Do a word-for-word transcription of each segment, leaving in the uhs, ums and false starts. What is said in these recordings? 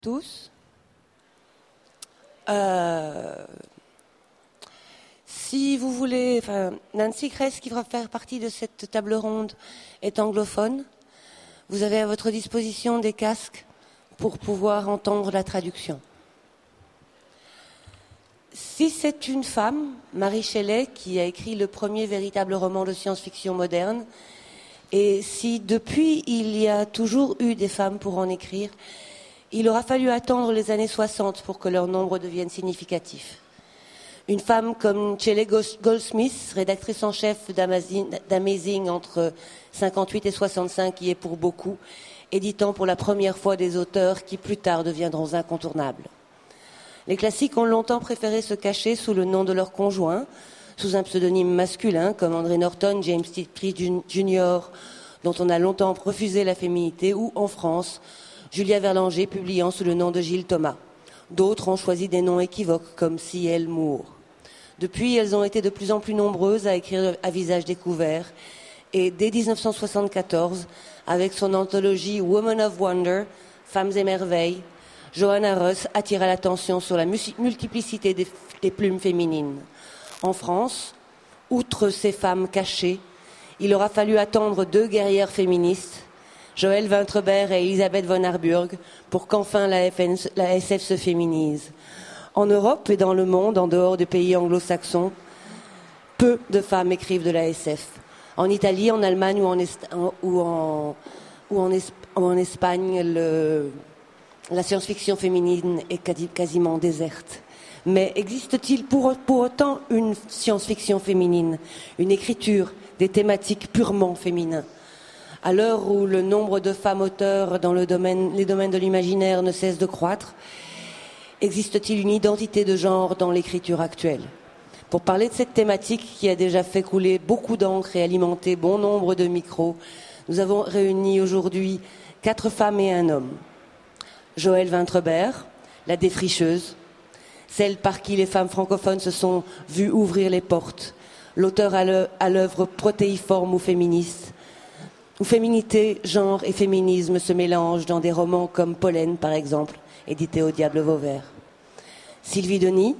tous. Euh, si vous voulez, enfin, Nancy Kress, qui va faire partie de cette table ronde, est anglophone. Vous avez à votre disposition des casques pour pouvoir entendre la traduction. Si c'est une femme, Mary Shelley, qui a écrit le premier véritable roman de science-fiction moderne, et si depuis il y a toujours eu des femmes pour en écrire, il aura fallu attendre les années soixante pour que leur nombre devienne significatif. Une femme comme Shelley Goldsmith, rédactrice en chef d'Amazing entre cinquante-huit et soixante-cinq, qui est pour beaucoup, éditant pour la première fois des auteurs qui plus tard deviendront incontournables. Les classiques ont longtemps préféré se cacher sous le nom de leur conjoint, sous un pseudonyme masculin comme André Norton, James Tiptree junior, dont on a longtemps refusé la féminité, ou en France, Julia Verlanger publiant sous le nom de Gilles Thomas. D'autres ont choisi des noms équivoques comme C L Moore. Depuis, elles ont été de plus en plus nombreuses à écrire à visage découvert. Et dès dix-neuf cent soixante-quatorze, avec son anthologie Women of Wonder, Femmes et merveilles, Johanna Russ attira l'attention sur la multiplicité des, des plumes féminines. En France, outre ces femmes cachées, il aura fallu attendre deux guerrières féministes, Joëlle Wintrebert et Elisabeth von Harburg, pour qu'enfin la, F N, la S F se féminise. En Europe et dans le monde, en dehors des pays anglo-saxons, peu de femmes écrivent de la S F. En Italie, en Allemagne ou en, Est- ou en, ou en, es- ou en Espagne, le, la science-fiction féminine est quasi- quasiment déserte. Mais existe-t-il pour, pour autant une science-fiction féminine, une écriture, des thématiques purement féminines ? À l'heure où le nombre de femmes auteurs dans le domaine, les domaines de l'imaginaire ne cesse de croître, existe-t-il une identité de genre dans l'écriture actuelle ? Pour parler de cette thématique qui a déjà fait couler beaucoup d'encre et alimenté bon nombre de micros, nous avons réuni aujourd'hui quatre femmes et un homme. Joëlle Wintrebert, la défricheuse, celle par qui les femmes francophones se sont vues ouvrir les portes, l'auteur à l'œuvre protéiforme ou féministe, où féminité, genre et féminisme se mélangent dans des romans comme Pollen, par exemple, édité au Diable Vauvert. Sylvie Denis,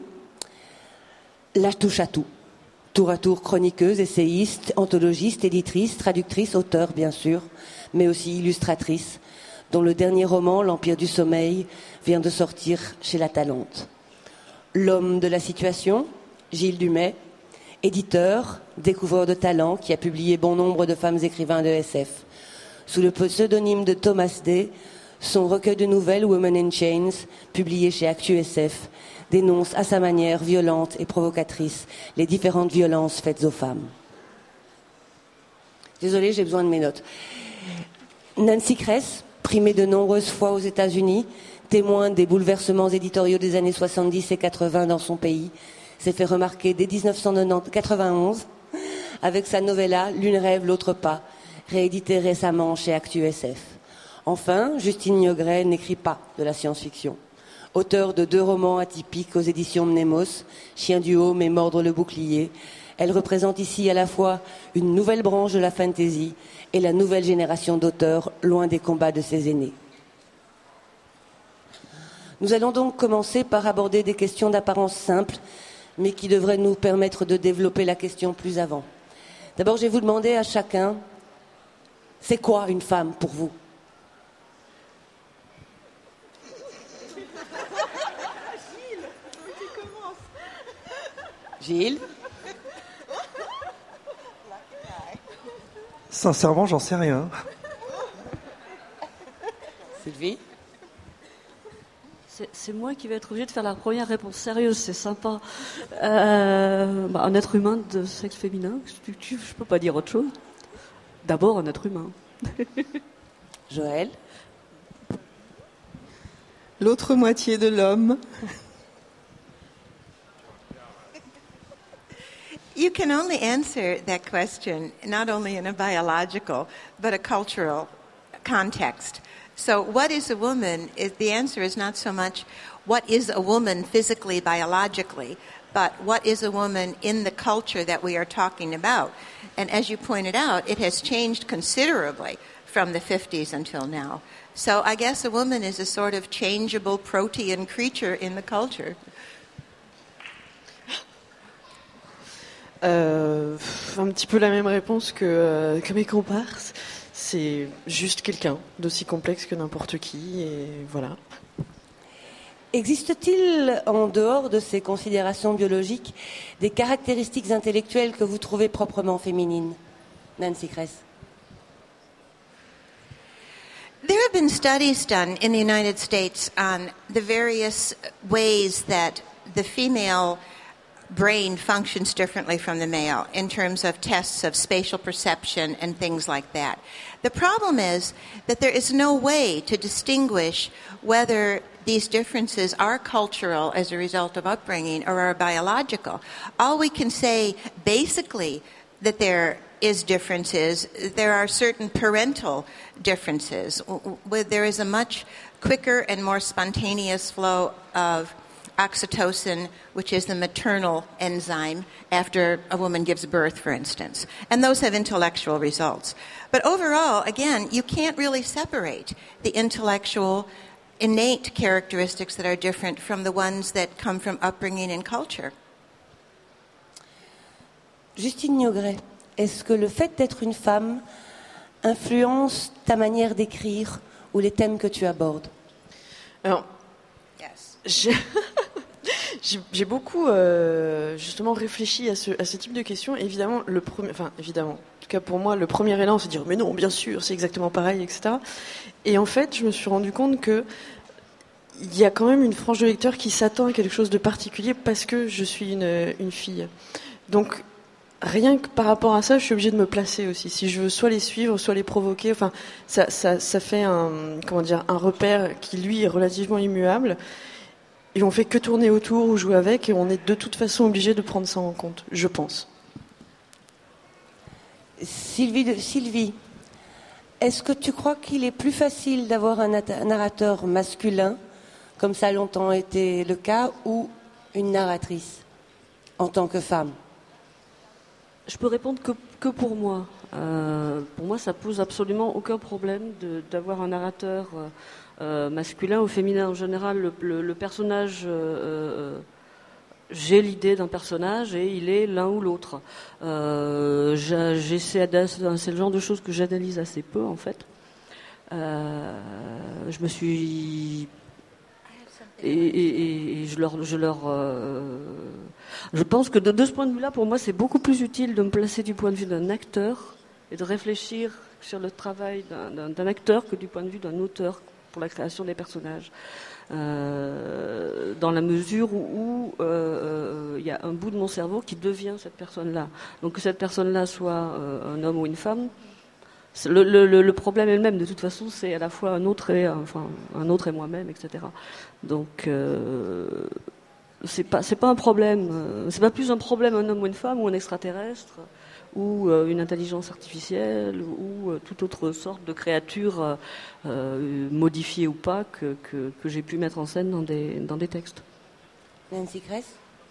la touche à tout. Tour à tour chroniqueuse, essayiste, anthologiste, éditrice, traductrice, auteure, bien sûr, mais aussi illustratrice, dont le dernier roman, L'Empire du Sommeil, vient de sortir chez La Talente. L'homme de la situation, Gilles Dumay, éditeur, découvreur de talent, qui a publié bon nombre de femmes écrivains de S F. Sous le pseudonyme de Thomas Day, son recueil de nouvelles Women in Chains, publié chez Actu S F, dénonce à sa manière violente et provocatrice les différentes violences faites aux femmes. Désolée, j'ai besoin de mes notes. Nancy Kress, primée de nombreuses fois aux États-Unis, témoin des bouleversements éditoriaux des années soixante-dix et quatre-vingts dans son pays, s'est fait remarquer dès dix-neuf cent quatre-vingt-onze avec sa novella L'une rêve, l'autre pas, rééditée récemment chez Actu S F. Enfin, Justine Niogret n'écrit pas de la science-fiction. Auteure de deux romans atypiques aux éditions Mnemos, Chien du Haume et Mordre le bouclier, elle représente ici à la fois une nouvelle branche de la fantasy et la nouvelle génération d'auteurs loin des combats de ses aînés. Nous allons donc commencer par aborder des questions d'apparence simple, mais qui devraient nous permettre de développer la question plus avant. D'abord, je vais vous demander à chacun, c'est quoi une femme pour vous ? Gilles ? Sincèrement, j'en sais rien. Sylvie ? C'est, c'est moi qui vais être obligée de faire la première réponse sérieuse, c'est sympa. Euh, bah, un être humain de sexe féminin, je ne peux pas dire autre chose. D'abord, un être humain. Joëlle ? L'autre moitié de l'homme. You can only answer that question not only in a biological, but a cultural context. So what is a woman? Is, the answer is not so much what is a woman physically, biologically, but what is a woman in the culture that we are talking about. And as you pointed out, it has changed considerably from the fifties until now. So I guess a woman is a sort of changeable protean creature in the culture. Euh, un petit peu la même réponse que, euh, que mes comparses. C'est juste quelqu'un d'aussi complexe que n'importe qui, et voilà. Existe-t-il, en dehors de ces considérations biologiques, des caractéristiques intellectuelles que vous trouvez proprement féminines? Nancy Kress. There have been studies done in the United States on the various ways that the female brain functions differently from the male in terms of tests of spatial perception and things like that. The problem is that there is no way to distinguish whether these differences are cultural as a result of upbringing or are biological. All we can say basically that there is differences. There are certain parental differences. There is a much quicker and more spontaneous flow of oxytocin, which is the maternal enzyme after a woman gives birth, for instance. And those have intellectual results. But overall, again, you can't really separate the intellectual, innate characteristics that are different from the ones that come from upbringing and culture. Justine Niogret, est-ce que le fait d'être une femme influence ta manière d'écrire ou les thèmes que tu abordes? Alors, Yes. j'ai, j'ai, j'ai beaucoup euh, justement réfléchi à ce, à ce type de questions. Évidemment, le premier, enfin évidemment, en tout cas pour moi, le premier élan, c'est de dire mais non, bien sûr, c'est exactement pareil, et cetera. Et en fait, je me suis rendu compte que il y a quand même une frange de lecteurs qui s'attend à quelque chose de particulier parce que je suis une, une fille. Donc rien que par rapport à ça, je suis obligée de me placer aussi. Si je veux soit les suivre, soit les provoquer, enfin, ça, ça, ça fait un, comment dire, un repère qui lui est relativement immuable. Et on fait que tourner autour ou jouer avec, et on est de toute façon obligé de prendre ça en compte, je pense. Sylvie, de, Sylvie, est-ce que tu crois qu'il est plus facile d'avoir un narrateur masculin, comme ça a longtemps été le cas, ou une narratrice en tant que femme? Je peux répondre que, que pour moi. Euh, pour moi, ça pose absolument aucun problème de, d'avoir un narrateur euh, euh, masculin ou féminin. En général, le, le, le personnage, euh, euh, j'ai l'idée d'un personnage et il est l'un ou l'autre. Euh, j'essaie, c'est le genre de choses que j'analyse assez peu, en fait. Euh, je me suis... Et, et, et je leur, je leur, euh, je pense que de, de ce point de vue-là, pour moi, c'est beaucoup plus utile de me placer du point de vue d'un acteur et de réfléchir sur le travail d'un, d'un, d'un acteur que du point de vue d'un auteur pour la création des personnages. Euh, dans la mesure où il euh, euh, y a un bout de mon cerveau qui devient cette personne-là. Donc que cette personne-là soit euh, un homme ou une femme. Le, le, le problème est le même, de toute façon, c'est à la fois un autre et, enfin, un autre et moi-même, et cetera. Donc, euh, c'est pas, c'est pas un problème. C'est pas plus un problème un homme ou une femme, ou un extraterrestre, ou euh, une intelligence artificielle, ou euh, toute autre sorte de créature euh, modifiée ou pas que, que, que j'ai pu mettre en scène dans des, dans des textes. Nancy Kress?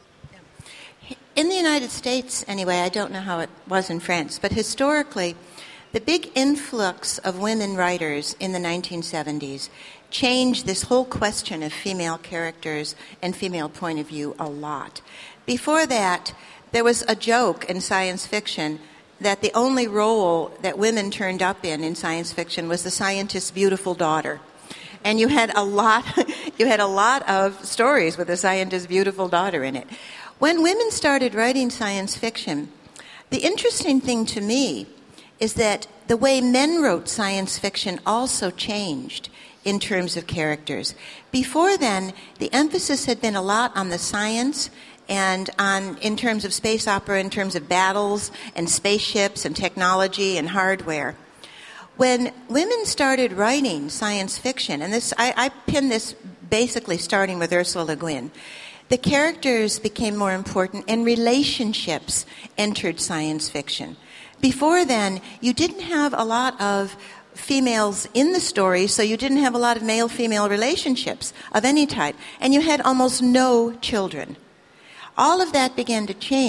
In the United States, anyway, I don't know how it was in France, but historically, the big influx of women writers in the nineteen seventies changed this whole question of female characters and female point of view a lot. Before that, there was a joke in science fiction that the only role that women turned up in in science fiction was the scientist's beautiful daughter. And you had a lot, you had a lot of stories with the scientist's beautiful daughter in it. When women started writing science fiction, the interesting thing to me is that the way men wrote science fiction also changed in terms of characters. Before then, the emphasis had been a lot on the science and on, in terms of space opera, in terms of battles and spaceships and technology and hardware. When women started writing science fiction, and this, I, I pin this basically starting with Ursula Le Guin, the characters became more important and relationships entered science fiction. Before then, you didn't have a lot of females in the story, so you didn't have a lot of male-female relationships of any type, and you had almost no children. All of that began to change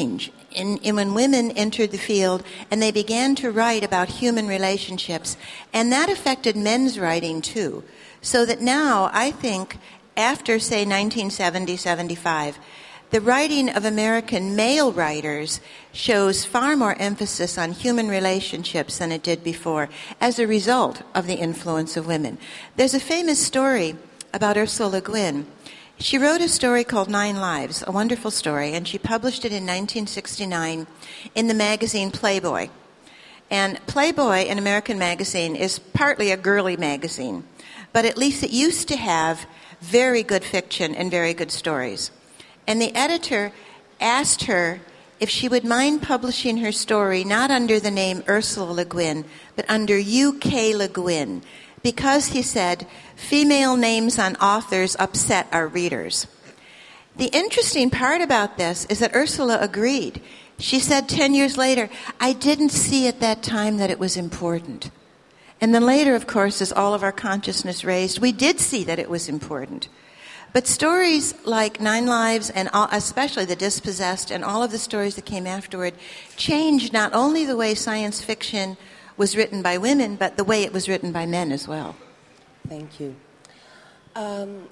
in, in when women entered the field and they began to write about human relationships. And that affected men's writing too. So that now, I think, after, say, nineteen seventy, seventy-five, the writing of American male writers shows far more emphasis on human relationships than it did before as a result of the influence of women. There's a famous story about Ursula Le Guin. She wrote a story called Nine Lives, a wonderful story, and she published it in nineteen sixty-nine in the magazine Playboy. And Playboy, an American magazine, is partly a girly magazine, but at least it used to have very good fiction and very good stories. And the editor asked her if she would mind publishing her story not under the name Ursula Le Guin, but under U K Le Guin, because, he said, female names on authors upset our readers. The interesting part about this is that Ursula agreed. She said ten years later, I didn't see at that time that it was important. And then later, of course, as all of our consciousness raised, we did see that it was important. But stories like Nine Lives, and all, especially The Dispossessed, and all of the stories that came afterward, changed not only the way science fiction was written by women, but the way it was written by men as well. Thank you. Um,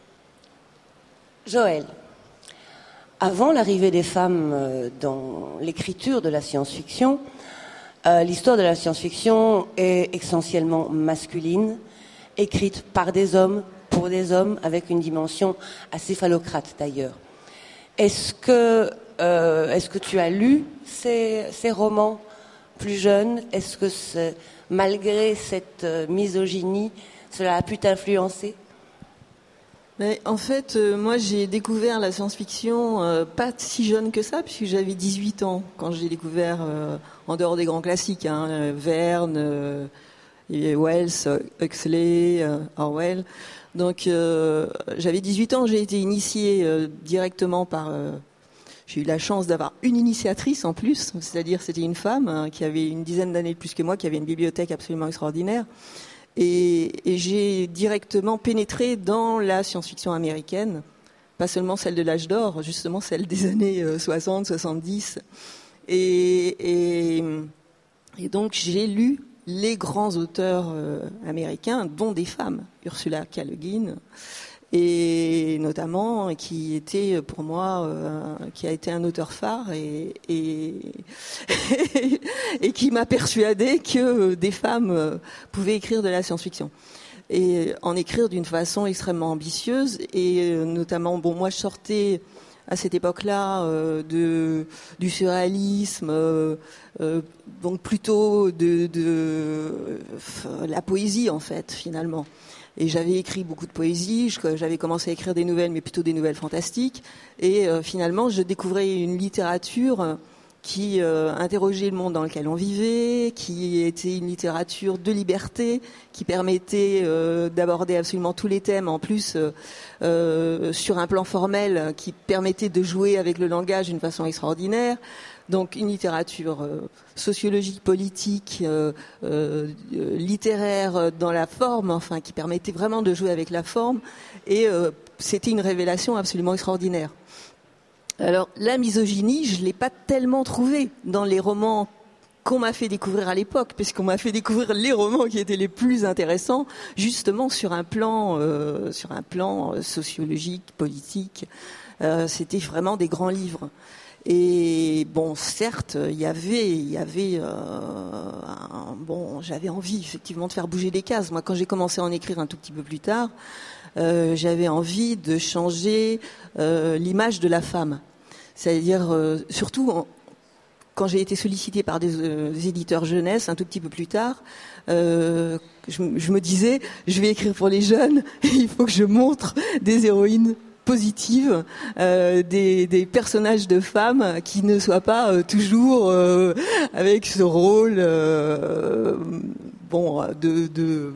Joël, avant l'arrivée des femmes dans l'écriture de la science-fiction, euh, l'histoire de la science-fiction est essentiellement masculine, écrite par des hommes, pour des hommes, avec une dimension assez phallocrate d'ailleurs. Est-ce que, euh, est-ce que tu as lu ces, ces romans plus jeune? Est-ce que c'est, malgré cette euh, misogynie, cela a pu t'influencer? Mais en fait, euh, moi j'ai découvert la science-fiction euh, pas si jeune que ça, puisque j'avais dix-huit ans quand j'ai découvert, euh, en dehors des grands classiques, hein, Verne, euh, et Wells, Huxley, euh, Orwell. Donc euh, j'avais dix-huit ans, j'ai été initiée euh, directement par... Euh, J'ai eu la chance d'avoir une initiatrice en plus, c'est-à-dire c'était une femme hein, qui avait une dizaine d'années de plus que moi, qui avait une bibliothèque absolument extraordinaire. Et, et j'ai directement pénétré dans la science-fiction américaine, pas seulement celle de l'âge d'or, justement celle des années soixante, soixante-dix. Et, et, et donc j'ai lu les grands auteurs euh, américains, dont des femmes, Ursula K. Le Guin, et notamment qui était pour moi euh, qui a été un auteur phare et et, et qui m'a persuadé que des femmes pouvaient écrire de la science-fiction et en écrire d'une façon extrêmement ambitieuse. Et notamment, bon, moi je sortais à cette époque-là euh, de du surréalisme, euh, euh, donc plutôt de, de euh, la poésie en fait finalement. Et j'avais écrit beaucoup de poésie, j'avais commencé à écrire des nouvelles, mais plutôt des nouvelles fantastiques. Et euh, finalement, je découvrais une littérature qui euh, interrogeait le monde dans lequel on vivait, qui était une littérature de liberté, qui permettait euh, d'aborder absolument tous les thèmes, en plus euh, euh, sur un plan formel, qui permettait de jouer avec le langage d'une façon extraordinaire. Donc une littérature euh, sociologique, politique, euh, euh, littéraire dans la forme, enfin qui permettait vraiment de jouer avec la forme, et euh, c'était une révélation absolument extraordinaire. Alors la misogynie, je l'ai pas tellement trouvée dans les romans qu'on m'a fait découvrir à l'époque, puisqu'on m'a fait découvrir les romans qui étaient les plus intéressants, justement sur un plan, euh, sur un plan sociologique, politique. Euh, c'était vraiment des grands livres. Et bon, certes, il y avait, il y avait, euh, un, bon, j'avais envie effectivement de faire bouger les cases. Moi, quand j'ai commencé à en écrire un tout petit peu plus tard, euh, j'avais envie de changer euh, l'image de la femme. C'est-à-dire, euh, surtout en, quand j'ai été sollicitée par des, euh, des éditeurs jeunesse, un tout petit peu plus tard, euh, je, je me disais, je vais écrire pour les jeunes, et il faut que je montre des héroïnes positive, euh, des, des personnages de femmes qui ne soient pas euh, toujours euh, avec ce rôle euh, bon de de,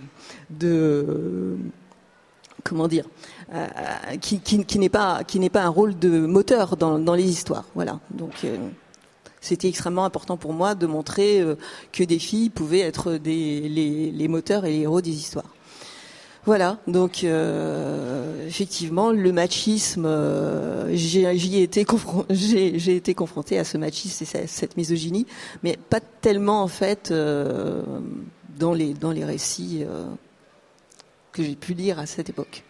de comment dire euh, qui, qui, qui n'est pas qui n'est pas un rôle de moteur dans, dans les histoires. Voilà. Donc euh, c'était extrêmement important pour moi de montrer euh, que des filles pouvaient être des les, les moteurs et les héros des histoires. Voilà, donc euh, effectivement, le machisme, euh, j'ai, j'y ai été confron- j'ai, j'ai été confrontée à ce machisme et cette misogynie, mais pas tellement en fait euh, dans les dans les récits euh, que j'ai pu lire à cette époque.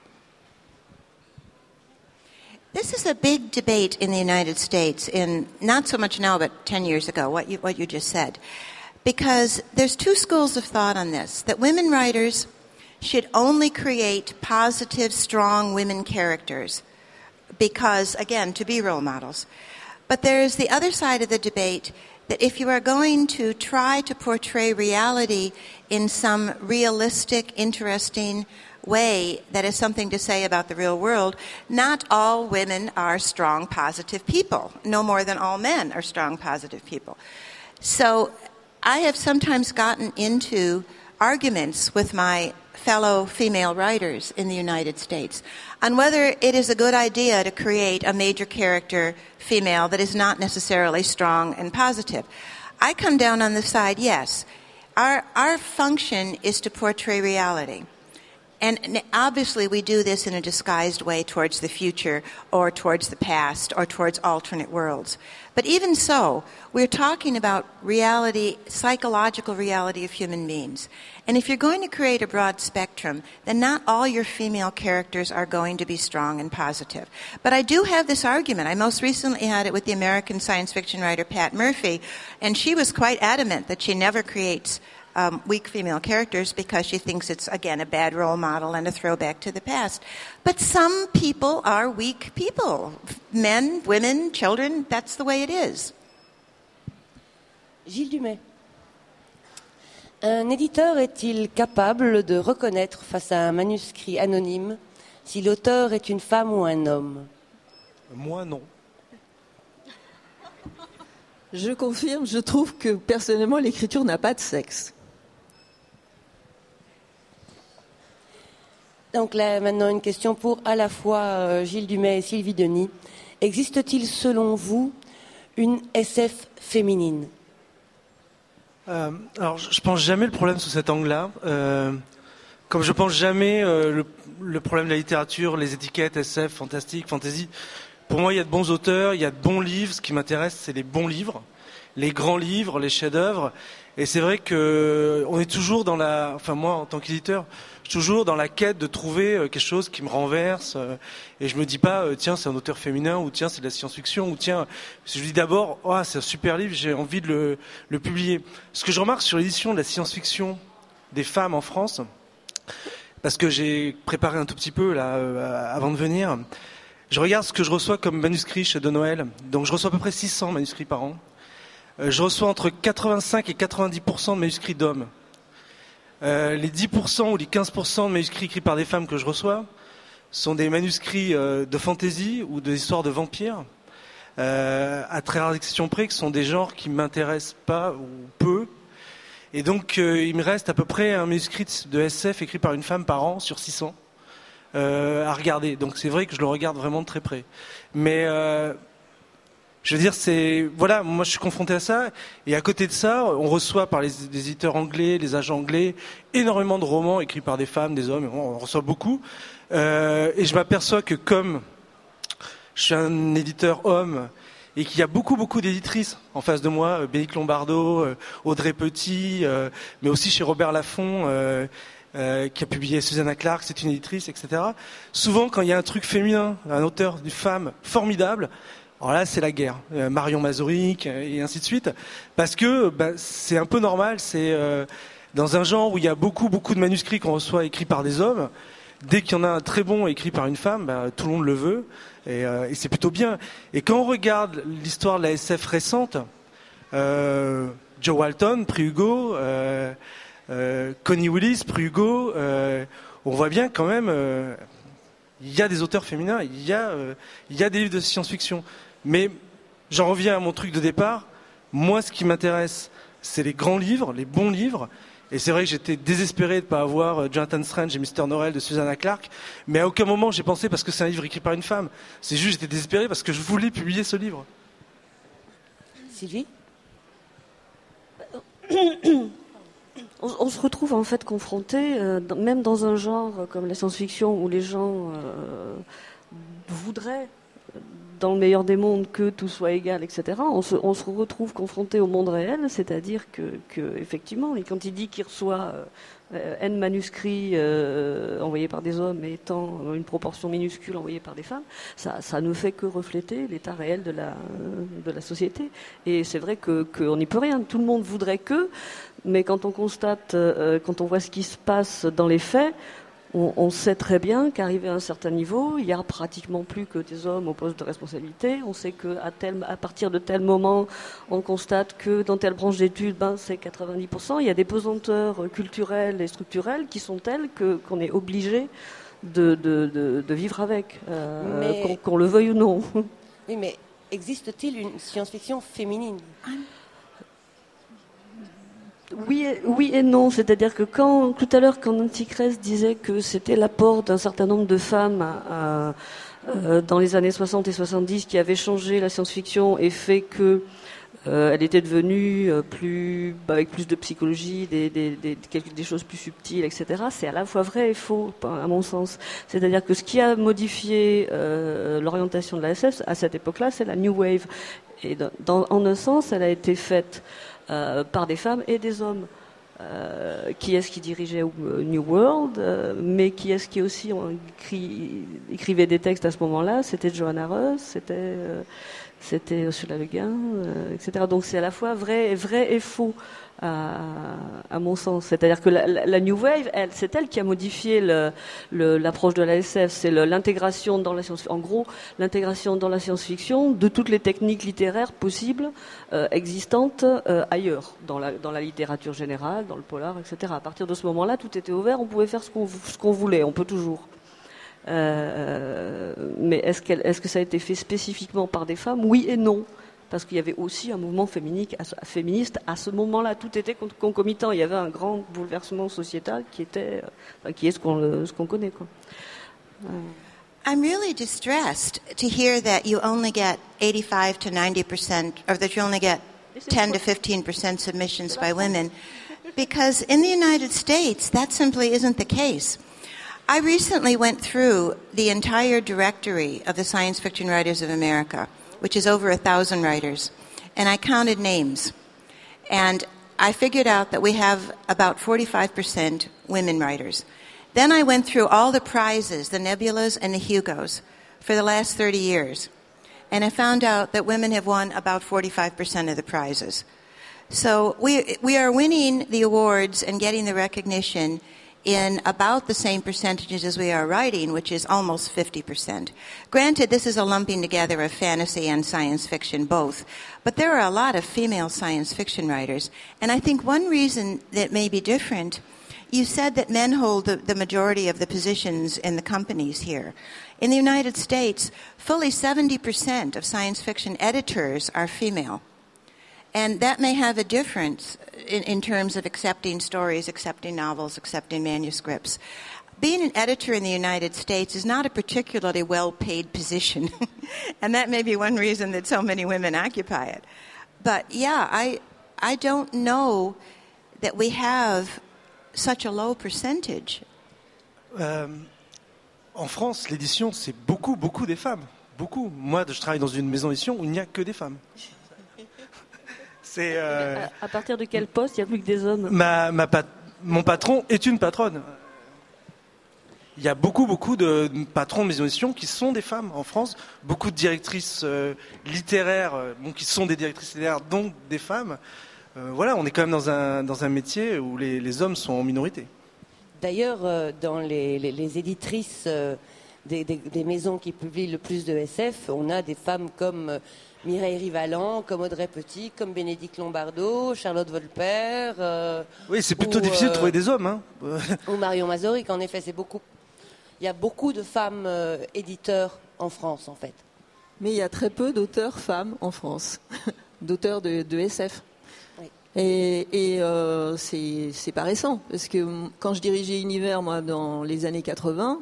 This is a big debate in the United States, in not so much now, but ten years ago, what you, what you just said. Because there's two schools of thought on this, that women writers should only create positive, strong women characters because, again, to be role models. But there's the other side of the debate that if you are going to try to portray reality in some realistic, interesting way that has something to say about the real world, not all women are strong, positive people, no more than all men are strong, positive people. So I have sometimes gotten into arguments with my fellow female writers in the United States on whether it is a good idea to create a major character female that is not necessarily strong and positive. I come down on the side, yes, our, our function is to portray reality. And obviously we do this in a disguised way towards the future or towards the past or towards alternate worlds. But even so, we're talking about reality, psychological reality of human beings. And if you're going to create a broad spectrum, then not all your female characters are going to be strong and positive. But I do have this argument. I most recently had it with the American science fiction writer Pat Murphy, and she was quite adamant that she never creates Um, weak female characters because she thinks it's, again, a bad role model and a throwback to the past. But some people are weak people. Men, women, children, that's the way it is. Gilles Dumais. Un éditeur est-il capable de reconnaître face à un manuscrit anonyme si l'auteur est une femme ou un homme ? Moi, non. Je confirme, je trouve que personnellement l'écriture n'a pas de sexe. Donc là, maintenant, une question pour à la fois euh, Gilles Dumais et Sylvie Denis. Existe-t-il, selon vous, une S F féminine ? euh, Alors, je pense jamais le problème sous cet angle-là. Euh, comme je pense jamais euh, le, le problème de la littérature, les étiquettes S F, fantastique, fantasy. Pour moi, il y a de bons auteurs, il y a de bons livres. Ce qui m'intéresse, c'est les bons livres, les grands livres, les chefs-d'œuvre. Et c'est vrai que on est toujours dans la, enfin moi en tant qu'éditeur, je suis toujours dans la quête de trouver quelque chose qui me renverse. Et je me dis pas, tiens, c'est un auteur féminin, ou tiens, c'est de la science-fiction, ou tiens, je dis d'abord, oh, c'est un super livre, j'ai envie de le, le publier. Ce que je remarque sur l'édition de la science-fiction des femmes en France, parce que j'ai préparé un tout petit peu là euh, avant de venir, je regarde ce que je reçois comme manuscrit chez De Noël. Donc je reçois à peu près six cents manuscrits par an. Euh, je reçois entre quatre-vingt-cinq et quatre-vingt-dix pour cent de manuscrits d'hommes. Euh, les dix pour cent ou les quinze pour cent de manuscrits écrits par des femmes que je reçois sont des manuscrits euh, de fantasy ou d'histoires de vampires, euh, à très rare exception près, qui sont des genres qui m'intéressent pas ou peu. Et donc euh, il me reste à peu près un manuscrit de S F écrit par une femme par an sur six cents euh, à regarder. Donc c'est vrai que je le regarde vraiment de très près. Mais euh, je veux dire, c'est voilà, moi je suis confronté à ça, et à côté de ça, on reçoit par les, les éditeurs anglais, les agents anglais, énormément de romans écrits par des femmes, des hommes, on reçoit beaucoup, euh, et je m'aperçois que comme je suis un éditeur homme, et qu'il y a beaucoup beaucoup d'éditrices en face de moi, Bénique Lombardo, Audrey Petit, euh, mais aussi chez Robert Laffont, euh, euh, qui a publié Susanna Clark, c'est une éditrice, et cetera. Souvent, quand il y a un truc féminin, un auteur, une femme formidable, alors là, c'est la guerre. Euh, Marion Mazurik, euh, et ainsi de suite. Parce que bah, c'est un peu normal, c'est euh, dans un genre où il y a beaucoup, beaucoup de manuscrits qu'on reçoit écrits par des hommes, dès qu'il y en a un très bon écrit par une femme, bah, tout le monde le veut, et, euh, et c'est plutôt bien. Et quand on regarde l'histoire de la S F récente, euh, Joe Walton, prix Hugo, euh, euh, Connie Willis, prix Hugo, euh, on voit bien quand même, euh, il y a des auteurs féminins, il y a, euh, il y a des livres de science-fiction. Mais j'en reviens à mon truc de départ. Moi, ce qui m'intéresse, c'est les grands livres, les bons livres. Et c'est vrai que j'étais désespéré de ne pas avoir Jonathan Strange et mister Norrell de Susanna Clark. Mais à aucun moment, j'ai pensé parce que c'est un livre écrit par une femme. C'est juste, j'étais désespéré parce que je voulais publier ce livre. Sylvie ? On, on se retrouve en fait confronté, euh, dans, même dans un genre comme la science-fiction où les gens euh, voudraient, dans le meilleur des mondes, que tout soit égal, et cetera. On se, on se retrouve confronté au monde réel, c'est-à-dire que, que effectivement, et quand il dit qu'il reçoit euh, N manuscrits euh, envoyés par des hommes et étant une proportion minuscule envoyée par des femmes, ça, ça ne fait que refléter l'état réel de la, de la société. Et c'est vrai que qu'on n'y peut rien. Tout le monde voudrait que, mais quand on constate, euh, quand on voit ce qui se passe dans les faits, On, on sait très bien qu'arrivé à un certain niveau, il n'y a pratiquement plus que des hommes au poste de responsabilité. On sait qu'à tel, à partir de tel moment, on constate que dans telle branche d'études, ben, c'est quatre-vingt-dix pour cent. Il y a des pesanteurs culturelles et structurelles qui sont telles que, qu'on est obligé de, de, de, de vivre avec, euh, mais... qu'on, qu'on le veuille ou non. Oui, mais existe-t-il une science-fiction féminine ? Oui et, oui et non, c'est-à-dire que quand tout à l'heure quand Nancy Kress disait que c'était l'apport d'un certain nombre de femmes à, à, euh, dans les années soixante et soixante-dix qui avait changé la science-fiction et fait que euh, elle était devenue euh, plus avec plus de psychologie, des, des, des, des choses plus subtiles, et cetera. C'est à la fois vrai et faux, à mon sens. C'est-à-dire que ce qui a modifié euh, l'orientation de la S F à cette époque-là, c'est la New Wave. Et dans, dans, en un sens, elle a été faite Euh, par des femmes et des hommes. Euh, qui est-ce qui dirigeait New World, euh, mais qui est-ce qui aussi on écrit, écrivait des textes à ce moment-là? C'était Johanna Russ, c'était, euh, c'était Ursula Le Guin, euh, et cetera. Donc c'est à la fois vrai, vrai et faux, à, à mon sens. C'est-à-dire que la, la, la New Wave, elle, c'est elle qui a modifié le, le, l'approche de la S F. C'est le, l'intégration dans la science, en gros, l'intégration dans la science-fiction de toutes les techniques littéraires possibles, euh, existantes euh, ailleurs, dans la, dans la littérature générale, dans le polar, et cetera. À partir de ce moment-là, tout était ouvert, on pouvait faire ce qu'on, ce qu'on voulait, on peut toujours. Euh, mais est-ce, qu'elle, est-ce que ça a été fait spécifiquement par des femmes? Oui et non. Parce qu'il y avait aussi un mouvement féministe féministe à ce moment-là. Tout était concomitant. Il y avait un grand bouleversement sociétal qui était, enfin, qui est ce qu'on, ce qu'on connaît, quoi. Euh. I'm really distressed to hear that you only get eighty-five to ninety percent, or that you only get ten to fifteen percent submissions by women, because in the United States, that simply isn't the case. I recently went through the entire directory of the science fiction writers of America, which is over a thousand writers, and I counted names. And I figured out that we have about forty-five percent women writers. Then I went through all the prizes, the Nebulas and the Hugos, for the last thirty years. And I found out that women have won about forty-five percent of the prizes. So we we are winning the awards and getting the recognition in about the same percentages as we are writing, which is almost fifty percent. Granted, this is a lumping together of fantasy and science fiction both, but there are a lot of female science fiction writers, and I think one reason that may be different, you said that men hold the, the majority of the positions in the companies here. In the United States, fully seventy percent of science fiction editors are female. And that may have a difference in, in terms of accepting stories, accepting novels, accepting manuscripts. Being an editor in the United States is not a particularly well-paid position. And that may be one reason that so many women occupy it. But yeah, I, I don't know that we have such a low percentage. Euh, en France, l'édition, c'est beaucoup, beaucoup des femmes. Beaucoup. Moi, je travaille dans une maison d'édition où il n'y a que des femmes. C'est, euh, à, à partir de quel poste il n'y a plus que des hommes? ma, ma pat- Mon patron est une patronne. Il y a beaucoup, beaucoup de patrons de maisons d'édition qui sont des femmes en France. Beaucoup de directrices euh, littéraires, euh, bon, qui sont des directrices littéraires, dont des femmes. Euh, voilà, on est quand même dans un, dans un métier où les, les hommes sont en minorité. D'ailleurs, euh, dans les, les, les éditrices euh, des, des, des maisons qui publient le plus de S F, on a des femmes comme euh, Mireille Rivalan, comme Audrey Petit, comme Bénédicte Lombardo, Charlotte Wolpert. Euh, oui, c'est plutôt ou, difficile euh, de trouver des hommes. Hein. Ou Marion Mazorik, en effet, c'est beaucoup. Il y a beaucoup de femmes euh, éditeurs en France, en fait. Mais il y a très peu d'auteurs femmes en France, d'auteurs de, de S F. Oui. Et, et euh, c'est, c'est pas récent, parce que quand je dirigeais Univers, moi, dans les années quatre-vingts,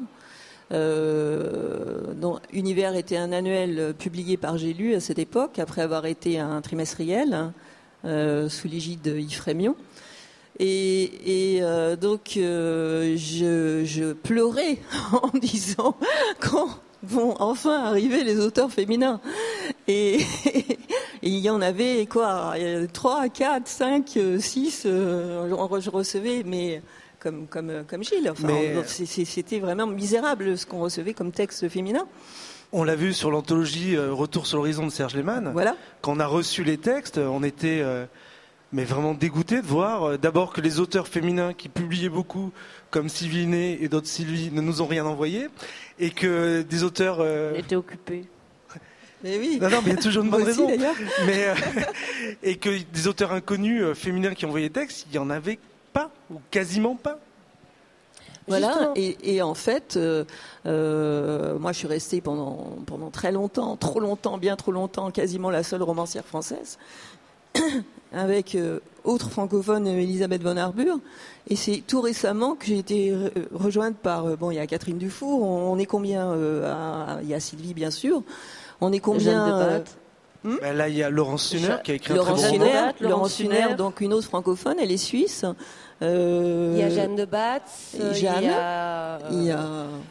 Euh, dont Univers était un annuel publié par J'ai lu à cette époque, après avoir été un trimestriel euh, sous l'égide de Yves Frémion. Et, et euh, donc, euh, je, je pleurais en disant quand vont enfin arriver les auteurs féminins. Et, et il y en avait quoi, trois, quatre, cinq, six. Euh, je recevais, mais comme comme comme Gilles. Enfin, mais... c'était vraiment misérable ce qu'on recevait comme texte féminin. On l'a vu sur l'anthologie euh, Retour sur l'horizon de Serge Lehmann. Voilà. Quand on a reçu les textes, on était euh, mais vraiment dégoûtés de voir euh, d'abord que les auteurs féminins qui publiaient beaucoup, comme Sylvie Ney et d'autres Sylvie, ne nous ont rien envoyé, et que des auteurs euh... étaient occupés. Mais oui. Non, non, mais il y a toujours une bonne aussi, raison. D'ailleurs. Mais euh, et que des auteurs inconnus euh, féminins qui envoyaient des textes, il y en avait pas ou quasiment pas. Voilà, et, et en fait, euh, euh, moi je suis restée pendant, pendant très longtemps, trop longtemps, bien trop longtemps, quasiment la seule romancière française, avec euh, autre francophone, Elisabeth von Arburg, et c'est tout récemment que j'ai été re- rejointe par, euh, bon, il y a Catherine Dufour, on, on est combien, euh, il y a Sylvie bien sûr, on est combien... Jeanne de Batte. Hmm ben là, il y a Laurence Suner qui a écrit Laurence un très bon Suner, roman. Laurence Suner, donc une autre francophone, elle est suisse. Euh, il y a Jeanne de Batte, Jeanne, il y a... il y a...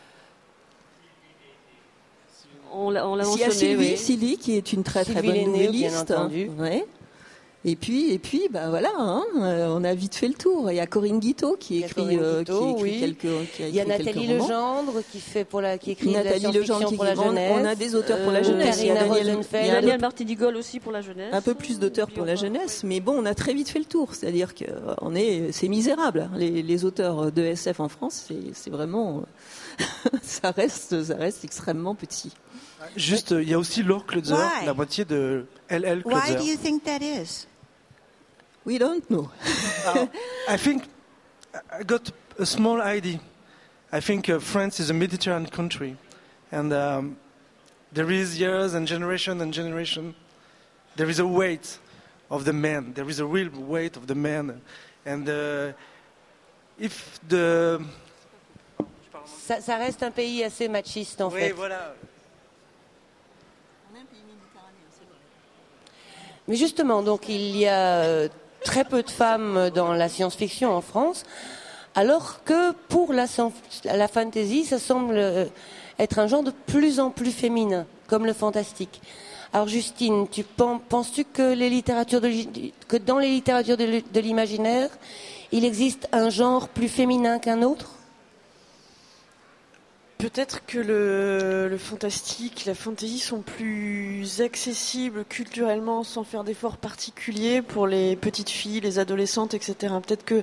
On l'a, on l'a il y a mentionné, Sylvie, oui. Sylvie, qui est une très très Sylvie bonne Lenné, nouvelliste. bien entendu. Ouais. Et puis, et puis, bah voilà, hein, on a vite fait le tour. Il y a Corinne Guiteau qui écrit, euh, qui écrit oui. quelques, qui a écrit Il y a Nathalie quelques romans. Legendre qui fait pour la, qui écrit Nathalie de la science-fiction Legendre qui pour la écrit- jeunesse. on a des auteurs pour la Euh, jeunesse. Il y a Karina Daniel- Rosenfeld. il y a Daniel Martidigol aussi pour la jeunesse. un peu plus d'auteurs pour la jeunesse, mais bon, on a très vite fait le tour. C'est-à-dire que on est, c'est misérable. Les, les auteurs de S F en France, c'est, c'est vraiment, ça reste, ça reste extrêmement petit. Juste, il y a aussi Laure Klötzer, Why? la moitié de L L Why do Klötzer. you think that is? We don't know. Uh, I think I got a small idea. I think uh, France is a Mediterranean country, and um, there is years and generation and generation. There is a weight of the man. There is a real weight of the man, and uh, if the Ça, ça reste un pays assez machiste en oui, fait. voilà. Mais justement, donc il y a euh, très peu de femmes dans la science-fiction en France, alors que pour la, la fantasy, ça semble euh, être un genre de plus en plus féminin, comme le fantastique. Alors Justine, tu pen- penses-tu que, les littératures de, que dans les littératures de, de l'imaginaire, il existe un genre plus féminin qu'un autre ? Peut-être que le, le fantastique, la fantasy sont plus accessibles culturellement sans faire d'efforts particuliers pour les petites filles, les adolescentes, et cetera. Peut-être que,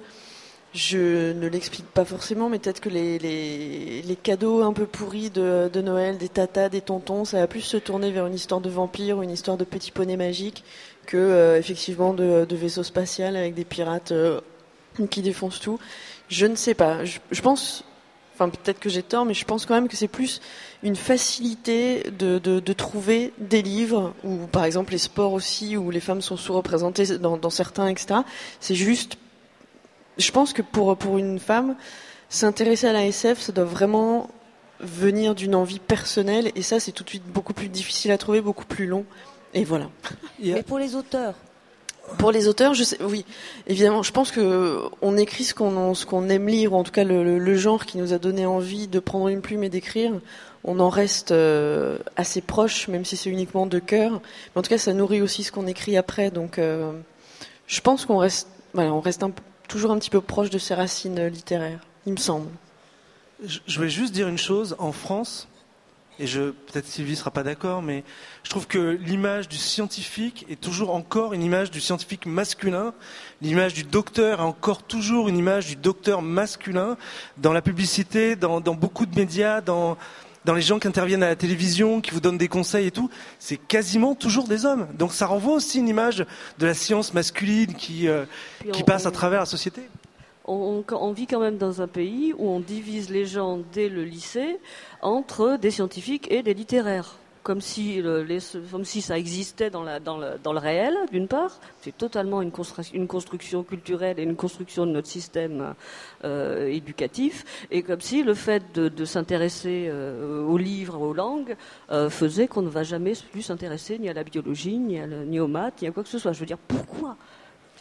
je ne l'explique pas forcément, mais peut-être que les, les, les cadeaux un peu pourris de, de Noël, des tatas, des tontons, ça va plus se tourner vers une histoire de vampire ou une histoire de petit poney magique que euh, effectivement de, de vaisseau spatial avec des pirates euh, qui défoncent tout. Je ne sais pas. Je, je pense... Enfin, peut-être que j'ai tort, mais je pense quand même que c'est plus une facilité de, de, de trouver des livres, ou par exemple les sports aussi, où les femmes sont sous-représentées dans, dans certains, et cetera. C'est juste... Je pense que pour, pour une femme, s'intéresser à la S F, ça doit vraiment venir d'une envie personnelle, et ça, c'est tout de suite beaucoup plus difficile à trouver, beaucoup plus long. Et voilà. Mais pour les auteurs ? Pour les auteurs, je sais, oui, évidemment, je pense que on écrit ce qu'on, ce qu'on aime lire, ou en tout cas le, le, le genre qui nous a donné envie de prendre une plume et d'écrire. On en reste euh, assez proche, même si c'est uniquement de cœur. Mais en tout cas, ça nourrit aussi ce qu'on écrit après. Donc, euh, je pense qu'on reste, voilà, on reste un, toujours un petit peu proche de ses racines littéraires, il me semble. Je, je voulais juste dire une chose. En France, et je, peut-être Sylvie sera pas d'accord, mais je trouve que l'image du scientifique est toujours encore une image du scientifique masculin. L'image du docteur est encore toujours une image du docteur masculin dans la publicité, dans, dans beaucoup de médias, dans, dans les gens qui interviennent à la télévision, qui vous donnent des conseils et tout. C'est quasiment toujours des hommes. Donc ça renvoie aussi une image de la science masculine qui, euh, qui on, passe on... à travers la société. On, on, on vit quand même dans un pays où on divise les gens dès le lycée entre des scientifiques et des littéraires, comme si, le, les, comme si ça existait dans, la, dans, le, dans le réel, d'une part. C'est totalement une, constru- une construction culturelle et une construction de notre système euh, éducatif, et comme si le fait de, de s'intéresser euh, aux livres, aux langues, euh, faisait qu'on ne va jamais plus s'intéresser ni à la biologie, ni, à le, ni aux maths, ni à quoi que ce soit. Je veux dire, pourquoi ?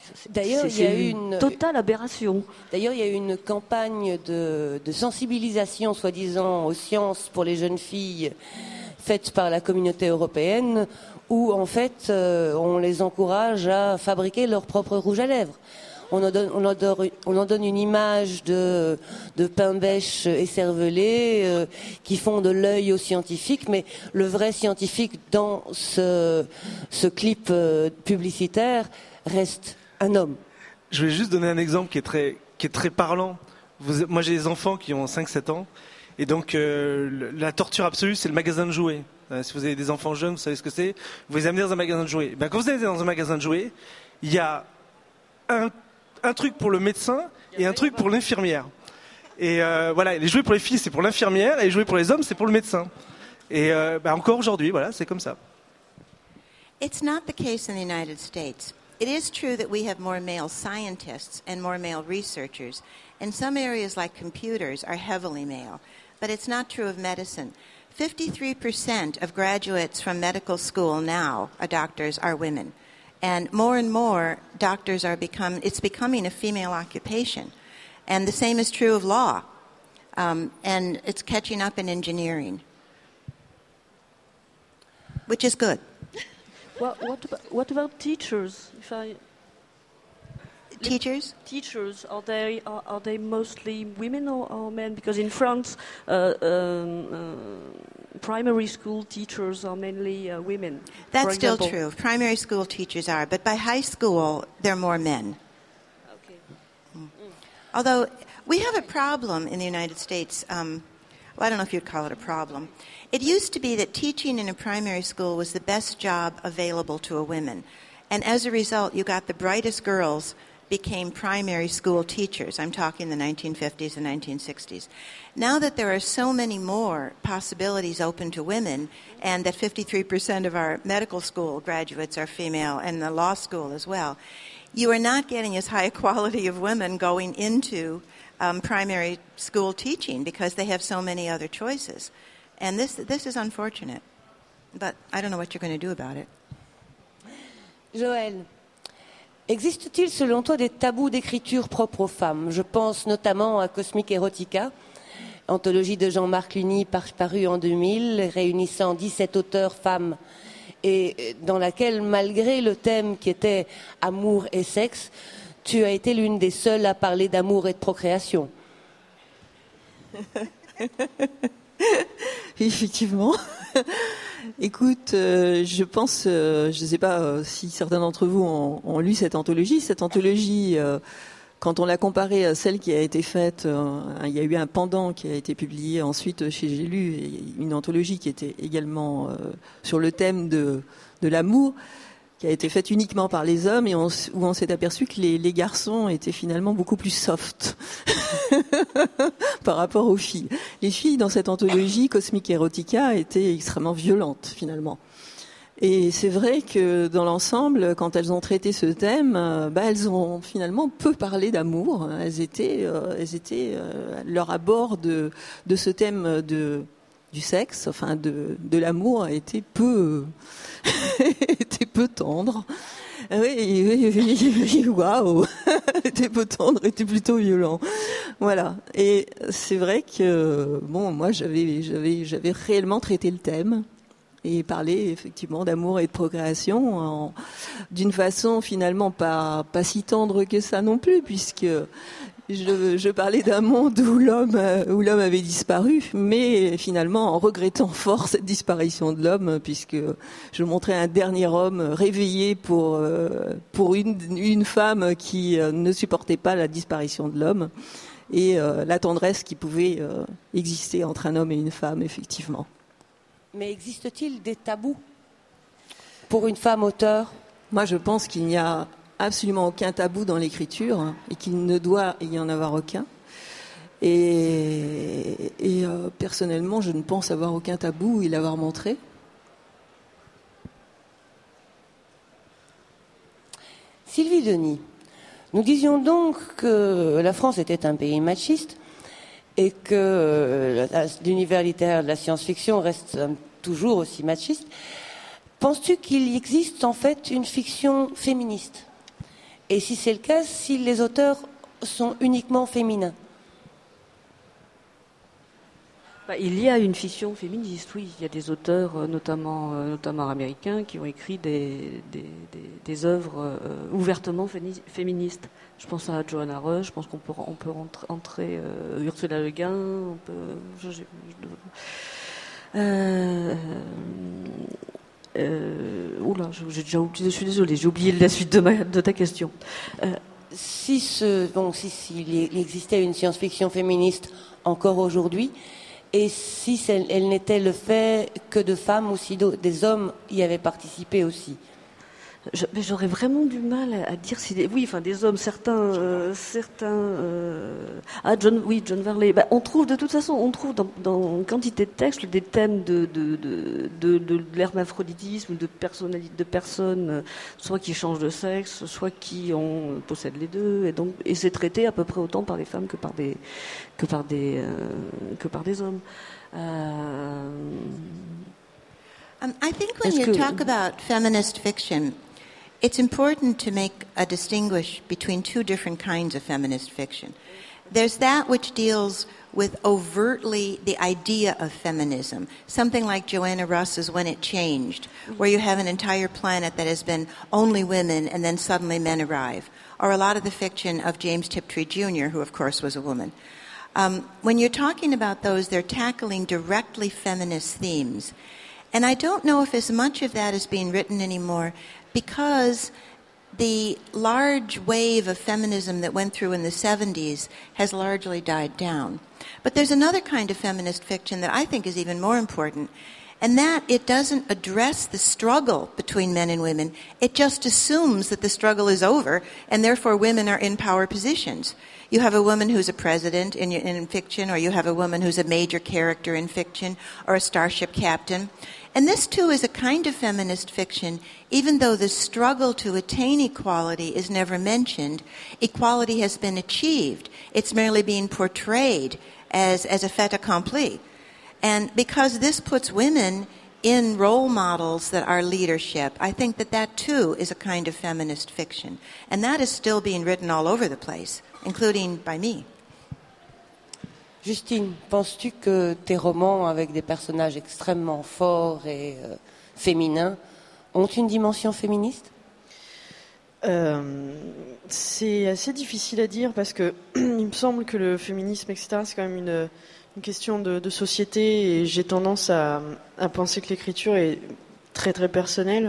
D'ailleurs, c'est, il y a c'est eu une une totale aberration. D'ailleurs, il y a eu une campagne de, de sensibilisation, soi-disant, aux sciences pour les jeunes filles, faite par la communauté européenne, où en fait, euh, on les encourage à fabriquer leur propre rouge à lèvres. On en donne, on en donne, on en donne une image de, de pain bêche écervelé euh, qui font de l'œil aux scientifiques, mais le vrai scientifique dans ce, ce clip euh, publicitaire reste un homme. Je vais juste donner un exemple qui est très, qui est très parlant. Vous, moi, j'ai des enfants qui ont cinq sept ans. Et donc, euh, la torture absolue, c'est le magasin de jouets. Euh, si vous avez des enfants jeunes, vous savez ce que c'est. Vous les amenez dans un magasin de jouets. Ben, quand vous allez dans un magasin de jouets, il y a un, un truc pour le médecin et un truc pour l'infirmière. Et euh, voilà, les jouets pour les filles, c'est pour l'infirmière, et les jouets pour les hommes, c'est pour le médecin. Et euh, ben, encore aujourd'hui, voilà, c'est comme ça. It's not the case in the United States. It is true that we have more male scientists and more male researchers, and some areas like computers are heavily male, but it's not true of medicine. fifty-three percent of graduates from medical school now, uh, doctors, are women. And more and more, doctors are become, it's becoming a female occupation. And the same is true of law. Um, and it's catching up in engineering, which is good. What, what, about, what about teachers? If I, Teachers? teachers are they are, are they mostly women or, or men? Because in France, uh, um, uh, primary school teachers are mainly uh, women. That's for still example. true. Primary school teachers are, but by high school, they're more men. Okay. Mm. Although we have a problem in the United States. Um, well, I don't know if you'd call it a problem. It used to be that teaching in a primary school was the best job available to a woman. And as a result, you got the brightest girls became primary school teachers. I'm talking the nineteen fifties and nineteen sixties. Now that there are so many more possibilities open to women, and that fifty-three percent of our medical school graduates are female, and the law school as well, you are not getting as high a quality of women going into um, primary school teaching because they have so many other choices. And this this is unfortunate. But I don't know what you're going to do about it. Joël, existe-t-il selon toi des tabous d'écriture propres aux femmes ? Je pense notamment à Cosmic Erotica, anthologie de Jean-Marc Luny parue en deux mille, réunissant dix-sept auteurs femmes, et dans laquelle, malgré le thème qui était amour et sexe, tu as été l'une des seules à parler d'amour et de procréation. Effectivement. Écoute, euh, je pense, euh, je ne sais pas euh, si certains d'entre vous ont, ont lu cette anthologie. Cette anthologie, euh, quand on l'a comparée à celle qui a été faite, euh, il y a eu un pendant qui a été publié ensuite chez J'ai lu, une anthologie qui était également euh, sur le thème de, de l'amour, qui a été faite uniquement par les hommes, et on, où on s'est aperçu que les, les garçons étaient finalement beaucoup plus soft par rapport aux filles. Les filles dans cette anthologie Cosmic Erotica étaient extrêmement violentes finalement. Et c'est vrai que dans l'ensemble, quand elles ont traité ce thème, euh, bah, elles ont finalement peu parlé d'amour. Elles étaient, euh, elles étaient euh, leur abord de, de ce thème de du sexe, enfin de, de l'amour, a été peu, était peu tendre. Oui, oui, oui, waouh, était peu tendre, était plutôt violent. Voilà. Et c'est vrai que bon, moi j'avais, j'avais, j'avais réellement traité le thème et parlé effectivement d'amour et de procréation en, d'une façon finalement pas pas si tendre que ça non plus, puisque Je, je parlais d'un monde où l'homme, où l'homme avait disparu, mais finalement en regrettant fort cette disparition de l'homme, puisque je montrais un dernier homme réveillé pour, pour une, une femme qui ne supportait pas la disparition de l'homme et euh, la tendresse qui pouvait euh, exister entre un homme et une femme, effectivement. Mais existe-t-il des tabous pour une femme auteure ? Moi, je pense qu'il n'y a absolument aucun tabou dans l'écriture, hein, et qu'il ne doit y en avoir aucun. Et, et euh, personnellement, je ne pense avoir aucun tabou et l'avoir montré. Sylvie Denis, nous disions donc que la France était un pays machiste et que l'univers littéraire de la science-fiction reste toujours aussi machiste. Penses-tu qu'il existe en fait une fiction féministe ? Et si c'est le cas, si les auteurs sont uniquement féminins. Bah, il y a une fiction féministe, oui. Il y a des auteurs, euh, notamment, euh, notamment américains, qui ont écrit des, des, des, des œuvres euh, ouvertement féni- féministes. Je pense à Johanna Rush, je pense qu'on peut, on peut entrer, entrer euh, Ursula Le Guin, on peut... Je, je, je, euh, euh, oula, j'ai déjà oublié, je suis désolée, j'ai oublié la suite de, ma, de ta question. Euh, si ce, bon, si, s'il existait une science-fiction féministe encore aujourd'hui, et si elle n'était le fait que de femmes ou si des hommes y avaient participé aussi. Je, mais j'aurais vraiment du mal à, à dire si des, oui, enfin des hommes, certains, euh, certains. Euh, ah, John, oui, John Varley. Bah, on trouve de toute façon, on trouve dans, dans quantité de textes des thèmes de de de de, de, de l'hermaphroditisme, de personnalité, de personnes, soit qui changent de sexe, soit qui ont possèdent les deux, et donc et c'est traité à peu près autant par les femmes que par des que par des euh, que par des hommes. Euh, um, I think when you talk about feminist fiction, it's important to make a distinguish between two different kinds of feminist fiction. There's that which deals with overtly the idea of feminism, something like Joanna Russ's When It Changed, where you have an entire planet that has been only women and then suddenly men arrive, or a lot of the fiction of James Tiptree Junior, who of course was a woman. Um, when you're talking about those, they're tackling directly feminist themes. And I don't know if as much of that is being written anymore because the large wave of feminism that went through in the seventies has largely died down. But there's another kind of feminist fiction that I think is even more important, and that it doesn't address the struggle between men and women. It just assumes that the struggle is over, and therefore women are in power positions. You have a woman who's a president in, in fiction, or you have a woman who's a major character in fiction, or a starship captain. And this, too, is a kind of feminist fiction, even though the struggle to attain equality is never mentioned. Equality has been achieved. It's merely being portrayed as, as a fait accompli. And because this puts women in role models that are leadership, I think that that, too, is a kind of feminist fiction. And that is still being written all over the place, including by me. Justine, penses-tu que tes romans avec des personnages extrêmement forts et euh, féminins ont une dimension féministe ? euh, C'est assez difficile à dire parce que il me semble que le féminisme, et cetera, c'est quand même une, une question de, de société et j'ai tendance à, à penser que l'écriture est très très personnelle.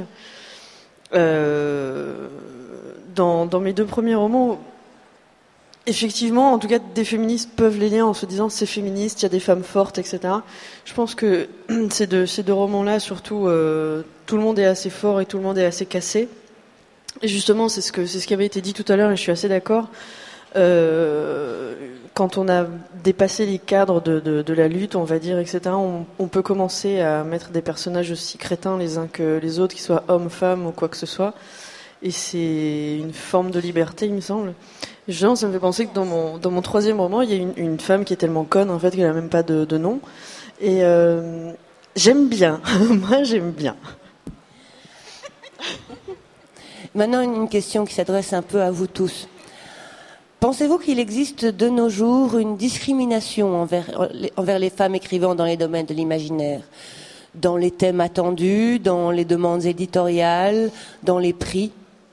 Euh, dans, dans mes deux premiers romans, effectivement, en tout cas, des féministes peuvent les lier en se disant c'est féministe, il y a des femmes fortes, et cetera. Je pense que ces deux, ces deux romans-là, surtout, euh, tout le monde est assez fort et tout le monde est assez cassé. Et justement, c'est ce que c'est ce qui avait été dit tout à l'heure et je suis assez d'accord. Euh, quand on a dépassé les cadres de, de, de la lutte, on va dire, et cetera, on, on peut commencer à mettre des personnages aussi crétins les uns que les autres, qu'ils soient hommes, femmes ou quoi que ce soit. Et c'est une forme de liberté, il me semble. Genre, ça me fait penser que dans mon, dans mon troisième roman, il y a une, une femme qui est tellement conne, en fait, qu'elle n'a même pas de, de nom. Et euh, j'aime bien. Moi, j'aime bien. Maintenant, une question qui s'adresse un peu à vous tous. Pensez-vous qu'il existe de nos jours une discrimination envers, envers les femmes écrivant dans les domaines de l'imaginaire ? Dans les thèmes attendus, dans les demandes éditoriales, dans les prix ?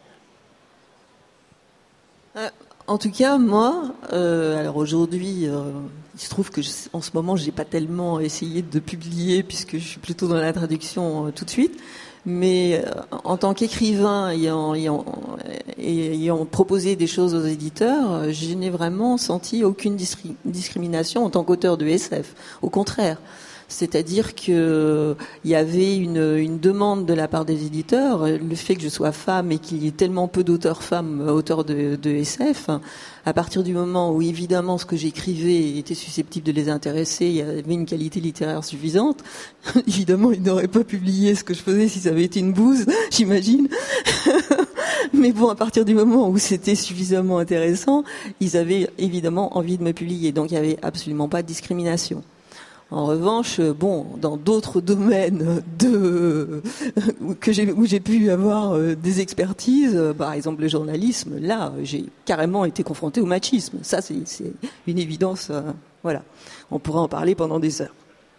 euh, En tout cas, moi, euh, alors aujourd'hui, euh, il se trouve que je, en ce moment, j'ai pas tellement essayé de publier puisque je suis plutôt dans la traduction euh, tout de suite. Mais euh, en tant qu'écrivain, ayant, ayant, ayant proposé des choses aux éditeurs, euh, je n'ai vraiment senti aucune discri- discrimination en tant qu'auteur de S F. Au contraire. C'est-à-dire que il y avait une, une demande de la part des éditeurs, le fait que je sois femme et qu'il y ait tellement peu d'auteurs femmes auteurs de, de S F, à partir du moment où évidemment ce que j'écrivais était susceptible de les intéresser, il y avait une qualité littéraire suffisante, évidemment ils n'auraient pas publié ce que je faisais si ça avait été une bouse, j'imagine. Mais bon, à partir du moment où c'était suffisamment intéressant, ils avaient évidemment envie de me publier, donc il n'y avait absolument pas de discrimination. En revanche, bon, dans d'autres domaines de que j'ai où j'ai pu avoir des expertises, par exemple le journalisme, là, j'ai carrément été confrontée au machisme. Ça, c'est, c'est une évidence. Euh, voilà, on pourrait en parler pendant des heures.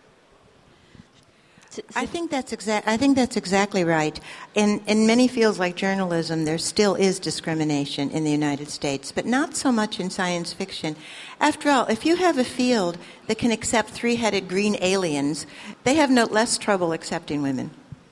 I think that's exact. I think that's exactly right. In in many fields like journalism, there still is discrimination in the United States, but not so much in science fiction. After all, if you have a field that can accept three-headed green aliens, they have no less trouble accepting women.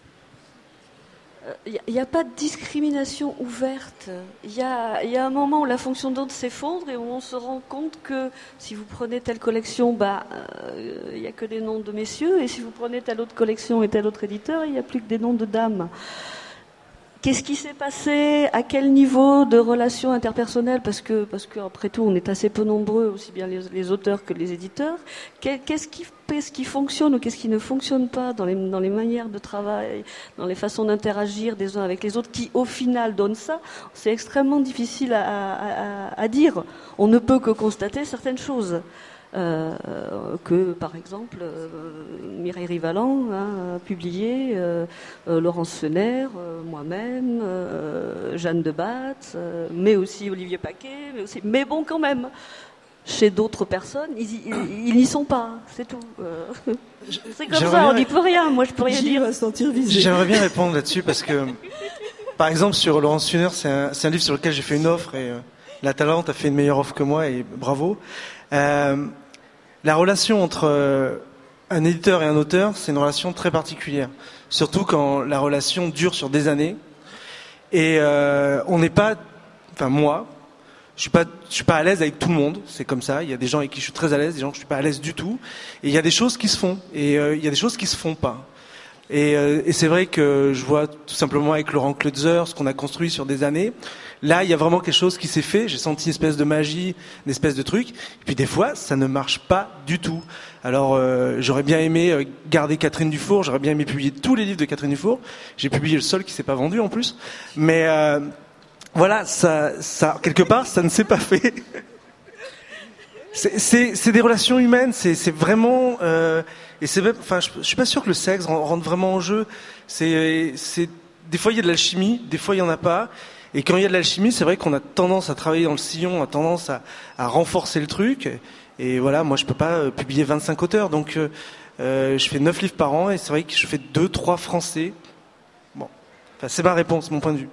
Il n'y a, a pas de discrimination ouverte. Il y a, y a un moment où la fonction d'ordre s'effondre et où on se rend compte que si vous prenez telle collection, bah, il n'y a que des noms de messieurs, et si vous prenez telle autre collection et tel autre éditeur, il n'y a plus que des noms de dames. Qu'est-ce qui s'est passé? À quel niveau de relations interpersonnelles? Parce que, parce que après tout, on est assez peu nombreux, aussi bien les, les auteurs que les éditeurs. Qu'est-ce qui, qu'est-ce qui fonctionne ou qu'est-ce qui ne fonctionne pas dans les, dans les manières de travail, dans les façons d'interagir des uns avec les autres, qui au final donnent ça? C'est extrêmement difficile à, à, à dire. On ne peut que constater certaines choses. Euh, que par exemple euh, Mireille Rivalan a publié, euh, euh, Laurence Fener, euh, moi-même, euh, Jeanne de Batz, euh, mais aussi Olivier Paquet, mais aussi, mais bon quand même, chez d'autres personnes, ils, ils, ils n'y sont pas, c'est tout. Euh, c'est comme ça, on n'y peut rien. Moi, je peux rien dire. Va se sentir visé. J'aimerais bien répondre là-dessus parce que, par exemple, sur Laurence Fener, c'est un, c'est un livre sur lequel j'ai fait une offre et euh, La Talente a fait une meilleure offre que moi et bravo. Euh, La relation entre euh, un éditeur et un auteur, c'est une relation très particulière. Surtout quand la relation dure sur des années. Et euh, on n'est pas... Enfin, moi, je suis pas, je suis pas à l'aise avec tout le monde. C'est comme ça. Il y a des gens avec qui je suis très à l'aise, des gens que je suis pas à l'aise du tout. Et il y a des choses qui se font. Et euh, il y a des choses qui se font pas. Et, euh, et c'est vrai que je vois tout simplement avec Laurent Kleutzer, ce qu'on a construit sur des années. Là, il y a vraiment quelque chose qui s'est fait. J'ai senti une espèce de magie, une espèce de truc. Et puis des fois, ça ne marche pas du tout. Alors, euh, j'aurais bien aimé garder Catherine Dufour. J'aurais bien aimé publier tous les livres de Catherine Dufour. J'ai publié le seul qui s'est pas vendu en plus. Mais euh, voilà, ça, ça, quelque part, ça ne s'est pas fait. C'est, c'est, c'est des relations humaines. C'est, c'est vraiment. Euh, et c'est même. Enfin, je, je suis pas sûr que le sexe rentre vraiment en jeu. C'est, c'est. Des fois, il y a de l'alchimie. Des fois, il y en a pas. Et quand il y a de l'alchimie, c'est vrai qu'on a tendance à travailler dans le sillon, a tendance à, à renforcer le truc. Et voilà, moi je peux pas publier vingt-cinq auteurs, donc euh, je fais neuf livres par an et c'est vrai que je fais deux, trois français. Bon, enfin, c'est ma réponse, mon point de vue.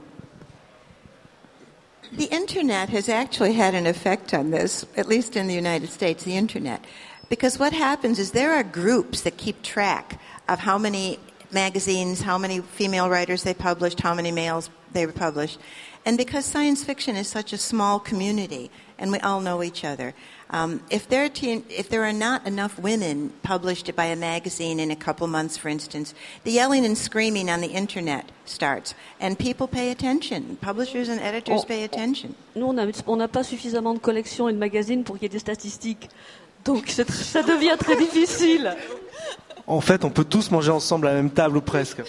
The internet has actually had an effect on this, at least in the United States, the internet. Because what happens is there are groups that keep track of how many magazines, how many female writers they published, how many males they published. And because science fiction is such a small community, and we all know each other, um, if, there te- if there are not enough women published by a magazine in a couple months, for instance, the yelling and screaming on the internet starts, and people pay attention. Publishers and editors on, pay attention. Nous, on n'a pas suffisamment de collections et de magazines pour qu'il y ait des statistiques. Donc c'est, ça devient très difficile. En fait, on peut tous manger ensemble à la même table ou presque.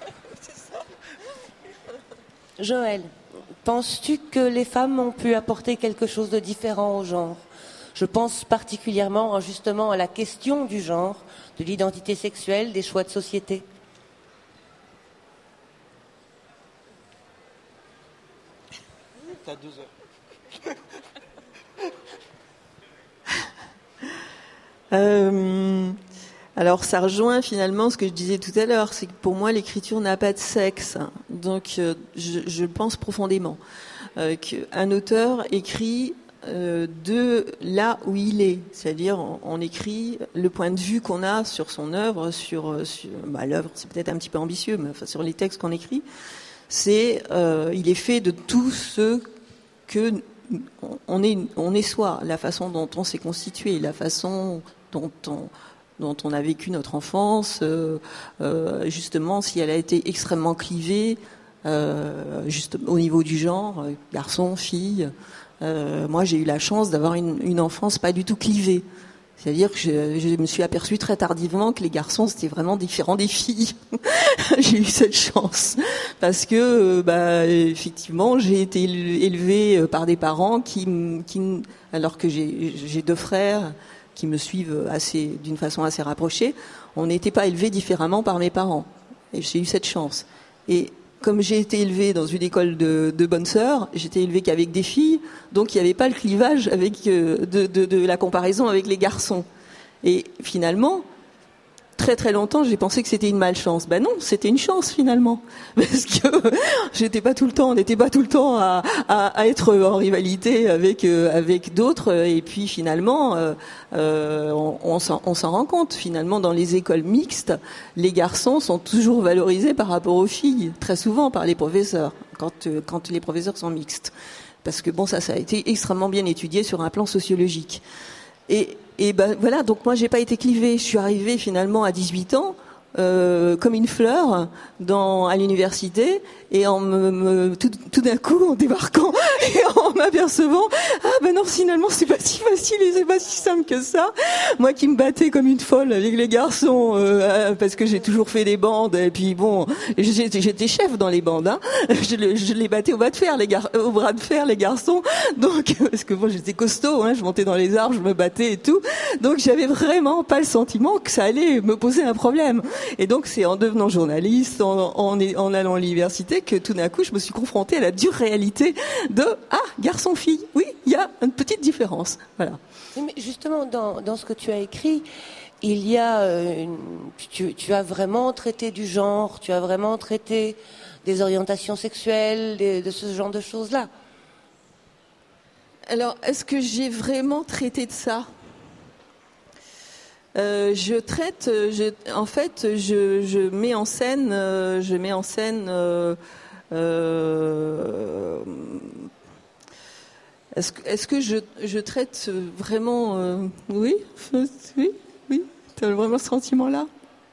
Joël, penses-tu que les femmes ont pu apporter quelque chose de différent au genre? Je pense particulièrement justement à la question du genre, de l'identité sexuelle, des choix de société. T'as deux heures. euh, alors ça rejoint finalement ce que je disais tout à l'heure, c'est que pour moi l'écriture n'a pas de sexe. Donc euh, je, je pense profondément euh, qu'un auteur écrit euh, de là où il est, c'est-à-dire on, on écrit le point de vue qu'on a sur son œuvre, sur, sur bah, l'œuvre c'est peut-être un petit peu ambitieux, mais enfin sur les textes qu'on écrit, c'est euh, il est fait de tout ce que on est, on est soi, la façon dont on s'est constitué, la façon dont on dont on a vécu notre enfance, euh, euh, justement si elle a été extrêmement clivée, euh, juste au niveau du genre, garçon, fille. Euh, moi, j'ai eu la chance d'avoir une, une enfance pas du tout clivée. C'est-à-dire que je, je me suis aperçue très tardivement que les garçons c'était vraiment différent des filles. J'ai eu cette chance parce que, bah, effectivement, j'ai été élevée par des parents qui, qui alors que j'ai, j'ai deux frères. qui me suivent assez, d'une façon assez rapprochée, on n'était pas élevés différemment par mes parents. Et j'ai eu cette chance. Et comme j'ai été élevée dans une école de, de bonnes sœurs, j'étais élevée qu'avec des filles, donc il n'y avait pas le clivage avec, euh, de, de, de la comparaison avec les garçons. Et finalement, très très longtemps, j'ai pensé que c'était une malchance. Ben non, c'était une chance finalement, parce que j'étais pas tout le temps, on n'était pas tout le temps à, à, à être en rivalité avec euh, avec d'autres. Et puis finalement, euh, euh, on, on, s'en, on s'en rend compte. Finalement, dans les écoles mixtes, les garçons sont toujours valorisés par rapport aux filles, très souvent par les professeurs, quand euh, quand les professeurs sont mixtes, parce que bon, ça, ça a été extrêmement bien étudié sur un plan sociologique. Et Et ben voilà, donc moi j'ai pas été clivée. Je suis arrivée finalement à dix-huit ans euh, comme une fleur dans à l'université, et en me, me tout, tout d'un coup en débarquant et en m'apercevant, ah ben non, finalement c'est pas si facile et c'est pas si simple que ça. Moi qui me battais comme une folle avec les garçons euh, parce que j'ai toujours fait des bandes, et puis bon, j'étais, j'étais chef dans les bandes, hein. je, je les battais au bras de fer les gar, au bras de fer les garçons, donc parce que bon, j'étais costaud, hein, je montais dans les arbres, je me battais et tout, donc j'avais vraiment pas le sentiment que ça allait me poser un problème. Et donc c'est en devenant journaliste, en, en, en allant à l'université, que tout d'un coup je me suis confrontée à la dure réalité de ah, garçon-fille, oui, il y a une petite différence. Voilà. Mais justement, dans, dans ce que tu as écrit, il y a une, tu, tu as vraiment traité du genre, tu as vraiment traité des orientations sexuelles, des, de ce genre de choses-là. Alors, est-ce que j'ai vraiment traité de ça ? Euh, je traite, je, en fait, je, je mets en scène, euh, je mets en scène. Euh, euh, est-ce, est-ce que je, je traite vraiment, euh, oui, oui, oui, t'as vraiment ce sentiment-là ?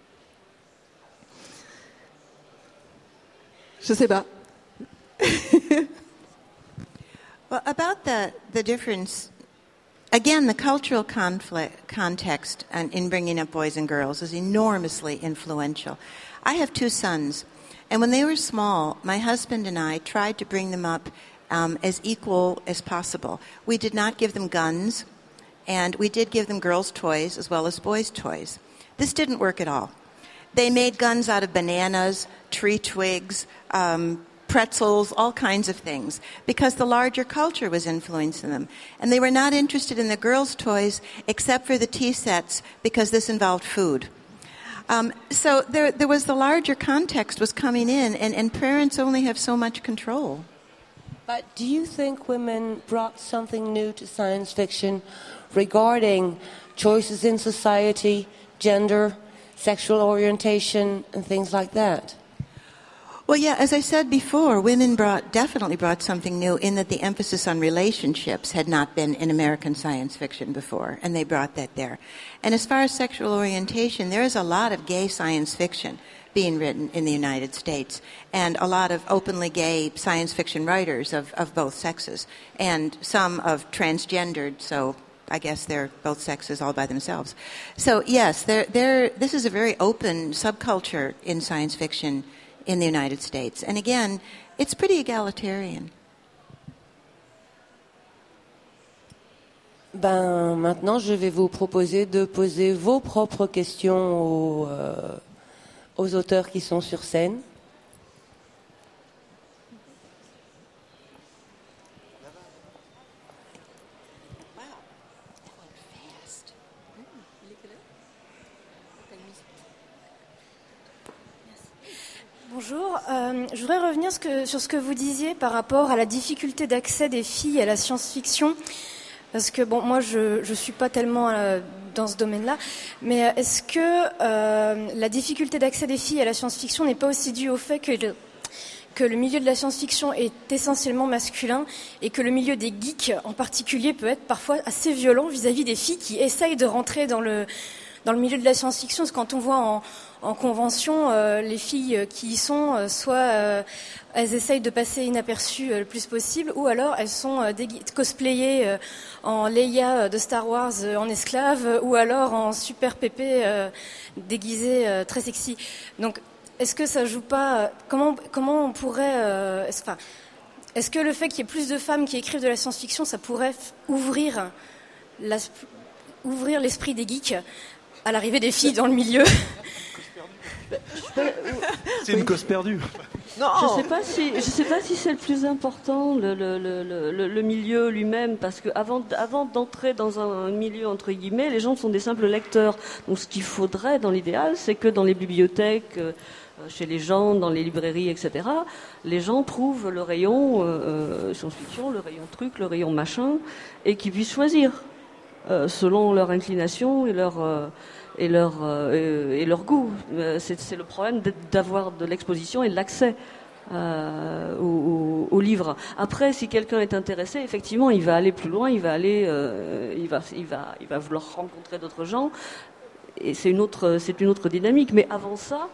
Je sais pas. Well, about the the difference. Again, the cultural conflict, context and in bringing up boys and girls is enormously influential. I have two sons, and when they were small, my husband and I tried to bring them up um, as equal as possible. We did not give them guns, and we did give them girls' toys as well as boys' toys. This didn't work at all. They made guns out of bananas, tree twigs, um, pretzels, all kinds of things, because the larger culture was influencing them. And they were not interested in the girls' toys except for the tea sets, because this involved food. Um, so there, there was the larger context was coming in, and, and parents only have so much control. But do you think women brought something new to science fiction regarding choices in society, gender, sexual orientation, and things like that? Well, yeah, as I said before, women brought definitely brought something new in that the emphasis on relationships had not been in American science fiction before, and they brought that there. And as far as sexual orientation, there is a lot of gay science fiction being written in the United States, and a lot of openly gay science fiction writers of, of both sexes, and some of transgendered, so I guess they're both sexes all by themselves. So, yes, they're, they're, this is a very open subculture in science fiction in the United States. And again, it's pretty egalitarian. Ben, maintenant, je vais vous proposer de poser vos propres questions aux, euh, aux auteurs qui sont sur scène. Bonjour, euh, je voudrais revenir ce que, sur ce que vous disiez par rapport à la difficulté d'accès des filles à la science-fiction, parce que bon, moi je je suis pas tellement euh, dans ce domaine-là, mais est-ce que euh, la difficulté d'accès des filles à la science-fiction n'est pas aussi due au fait que le, que le milieu de la science-fiction est essentiellement masculin et que le milieu des geeks en particulier peut être parfois assez violent vis-à-vis des filles qui essayent de rentrer dans le dans le milieu de la science-fiction, parce que quand on voit en En convention, euh, les filles qui y sont, euh, soit euh, elles essayent de passer inaperçues euh, le plus possible, ou alors elles sont euh, dégui- cosplayées euh, en Leia de Star Wars euh, en esclave, euh, ou alors en super pépé euh, déguisée euh, très sexy. Donc, est-ce que ça joue pas euh, Comment comment on pourrait euh, est-ce, enfin, est-ce que le fait qu'il y ait plus de femmes qui écrivent de la science-fiction, ça pourrait f- ouvrir la ouvrir l'esprit des geeks à l'arrivée des filles dans le milieu. C'est une cause perdue. Non. Je ne sais pas si, je sais pas si c'est le plus important, le, le, le, le, le milieu lui-même, parce que avant, avant d'entrer dans un milieu entre guillemets, les gens sont des simples lecteurs. Donc, ce qu'il faudrait, dans l'idéal, c'est que dans les bibliothèques, euh, chez les gens, dans les librairies, et cetera, les gens trouvent le rayon euh, science-fiction, le rayon truc, le rayon machin, et qu'ils puissent choisir euh, selon leur inclination et leur euh, et leur, euh, et leur goût. C'est, c'est le problème d'avoir de l'exposition et de l'accès euh, au, au, au livre. Après, si quelqu'un est intéressé, effectivement, il va aller plus loin, il va aller, euh, il va, il va, il va vouloir rencontrer d'autres gens, et c'est une autre, c'est une autre dynamique. Mais avant ça,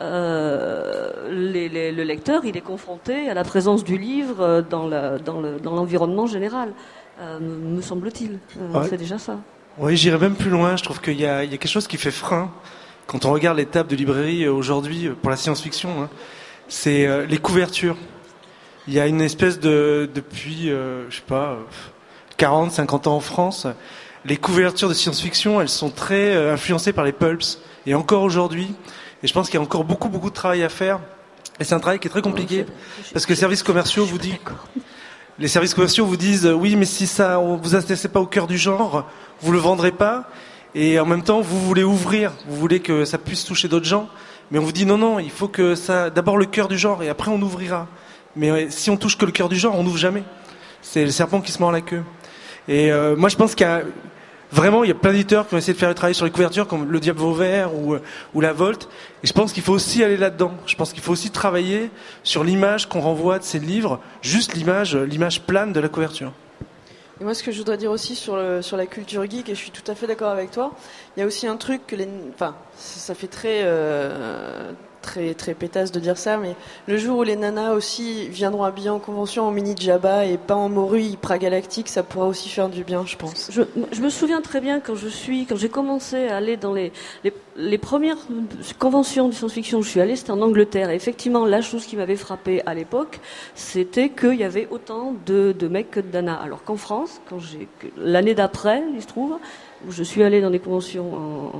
euh, les, les, le lecteur, il est confronté à la présence du livre dans, la, dans, le, dans l'environnement général, euh, me semble-t-il. Euh, ouais. C'est déjà ça. Oui, j'irais même plus loin. Je trouve qu'il y a, il y a quelque chose qui fait frein quand on regarde les tables de librairie aujourd'hui pour la science-fiction. Hein, c'est euh, les couvertures. Il y a une espèce de, depuis, euh, je sais pas, quarante, cinquante ans en France, les couvertures de science-fiction, elles sont très euh, influencées par les pulps. Et encore aujourd'hui, et je pense qu'il y a encore beaucoup, beaucoup de travail à faire. Et c'est un travail qui est très compliqué parce que les services commerciaux vous disent, les services commerciaux vous disent, oui, mais si ça, vous intéressez pas au cœur du genre, vous le vendrez pas, et en même temps vous voulez ouvrir, vous voulez que ça puisse toucher d'autres gens, mais on vous dit non non, il faut que ça, d'abord le cœur du genre et après on ouvrira. Mais si on touche que le cœur du genre, on n'ouvre jamais. C'est le serpent qui se mord la queue. Et euh, moi je pense qu'il y a vraiment, il y a plein d'éditeurs qui ont essayé de faire le travail sur les couvertures comme Le Diable Vauvert ou ou La Volte, et je pense qu'il faut aussi aller là-dedans. Je pense qu'il faut aussi travailler sur l'image qu'on renvoie de ces livres, juste l'image, l'image plane de la couverture. Et moi, ce que je voudrais dire aussi sur, le, sur la culture geek, et je suis tout à fait d'accord avec toi, il y a aussi un truc que les... Enfin, ça fait très, euh, très, très pétasse de dire ça, mais le jour où les nanas aussi viendront habillées en convention en mini djaba et pas en morue hyper galactique, ça pourra aussi faire du bien, je pense. Je, je me souviens très bien quand je suis, quand j'ai commencé à aller dans les, les, les premières conventions de science-fiction où je suis allée, c'était en Angleterre. Et effectivement, la chose qui m'avait frappée à l'époque, c'était qu'il y avait autant de, de mecs que de nanas. Alors qu'en France, quand j'ai, l'année d'après, il se trouve, où je suis allée dans des conventions en,